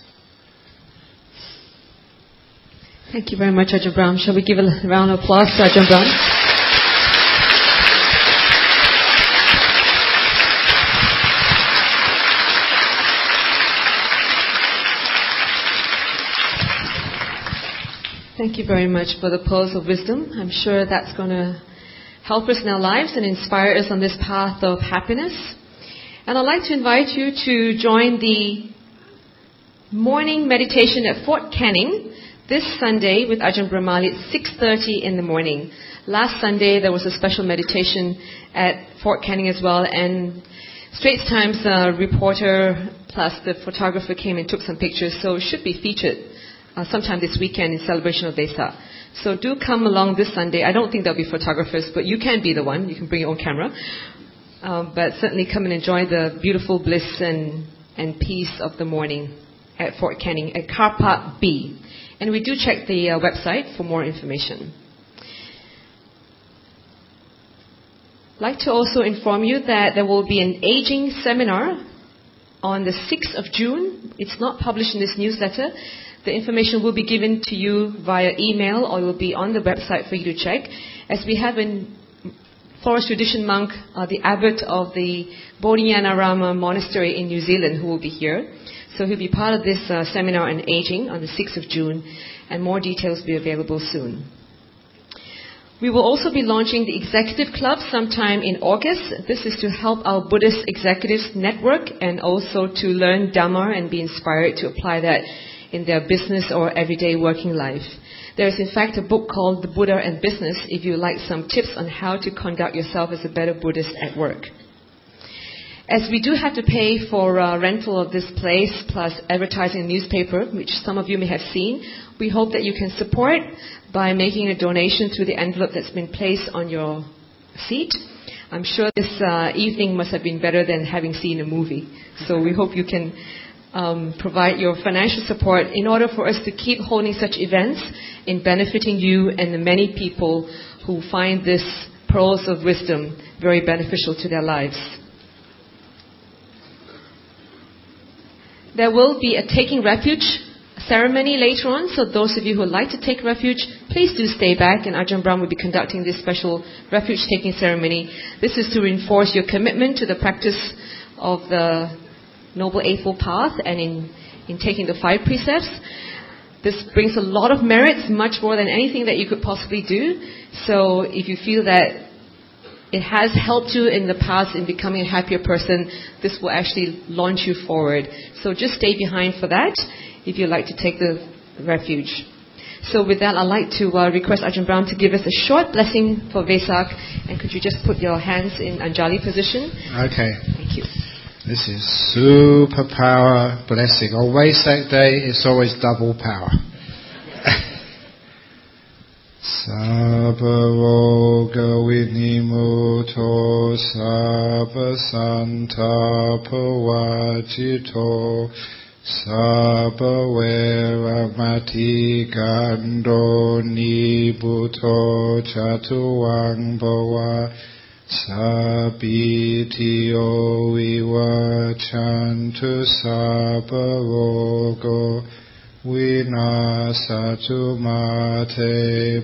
Thank you very much, Ajahn Brahm. Shall we give a round of applause to Ajahn Brahm? Thank you very much for the pearls of wisdom. I'm sure that's going to help us in our lives and inspire us on this path of happiness. And I'd like to invite you to join the morning meditation at Fort Canning this Sunday with Ajahn Brahmali at 6:30 in the morning. Last Sunday there was a special meditation at Fort Canning as well, and Straits Times reporter plus the photographer came and took some pictures, so it should be featured sometime this weekend in celebration of Vesak. So do come along this Sunday. I don't think there'll be photographers, but you can be the one. You can bring your own camera. But certainly come and enjoy the beautiful bliss and peace of the morning at Fort Canning at Car Park B. And we do check the website for more information. I'd like to also inform you that there will be an aging seminar on the 6th of June. It's not published in this newsletter. The information will be given to you via email or it will be on the website for you to check. As we have in Forest Tradition Monk, the abbot of the Bodhinyana Monastery in New Zealand, who will be here. So he'll be part of this seminar on aging on the 6th of June, and more details will be available soon. We will also be launching the Executive Club sometime in August. This is to help our Buddhist executives network and also to learn Dhamma and be inspired to apply that in their business or everyday working life. There is in fact a book called The Buddha and Business if you like some tips on how to conduct yourself as a better Buddhist at work. As we do have to pay for rental of this place, plus advertising in the newspaper, which some of you may have seen, we hope that you can support by making a donation through the envelope that's been placed on your seat. I'm sure this evening must have been better than having seen a movie. So we hope you can provide your financial support in order for us to keep holding such events in benefiting you and the many people who find this pearls of wisdom very beneficial to their lives. There will be a taking refuge ceremony later on, so those of you who would like to take refuge, please do stay back, and Ajahn Brahm will be conducting this special refuge-taking ceremony. This is to reinforce your commitment to the practice of the Noble Eightfold Path and in taking the 5 precepts. This brings a lot of merits, much more than anything that you could possibly do. So if you feel that it has helped you in the past in becoming a happier person, this will actually launch you forward. So just stay behind for that if you'd like to take the refuge. So with that, I'd like to request Ajahn Brahm to give us a short blessing for Vesak. And could you just put your hands in Anjali position? Okay. Thank you. This is superpower blessing. On Vesak Day, it's always double power. Sabba roga vinimuto, sabba santapa vajito, sabba veramati gando nibuto chatuang bhava, sabitio vivachantu sabba rogo, Vinasatu mate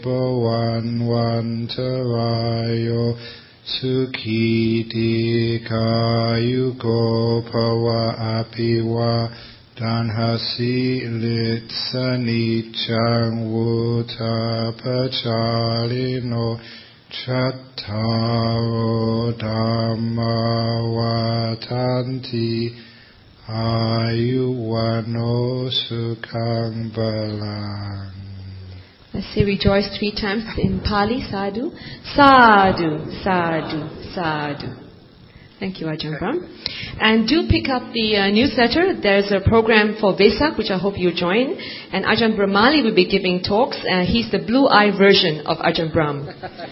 bhavanvantarayo sukhiti kayuko pava apiva danhasi litsanichang vutapachalino chattaro dhamma vatanti Ayuvano sukhang balang. Let's say rejoice 3 times in Pali. Sadhu, sadhu, sadhu, sadhu. Thank you, Ajahn Brahm. And do pick up the newsletter. There's a program for Vesak, which I hope you join. And Ajahn Brahmali will be giving talks. He's the blue-eye version of Ajahn Brahm.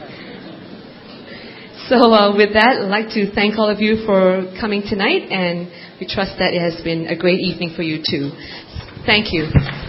So with that, I'd like to thank all of you for coming tonight, and we trust that it has been a great evening for you too. Thank you.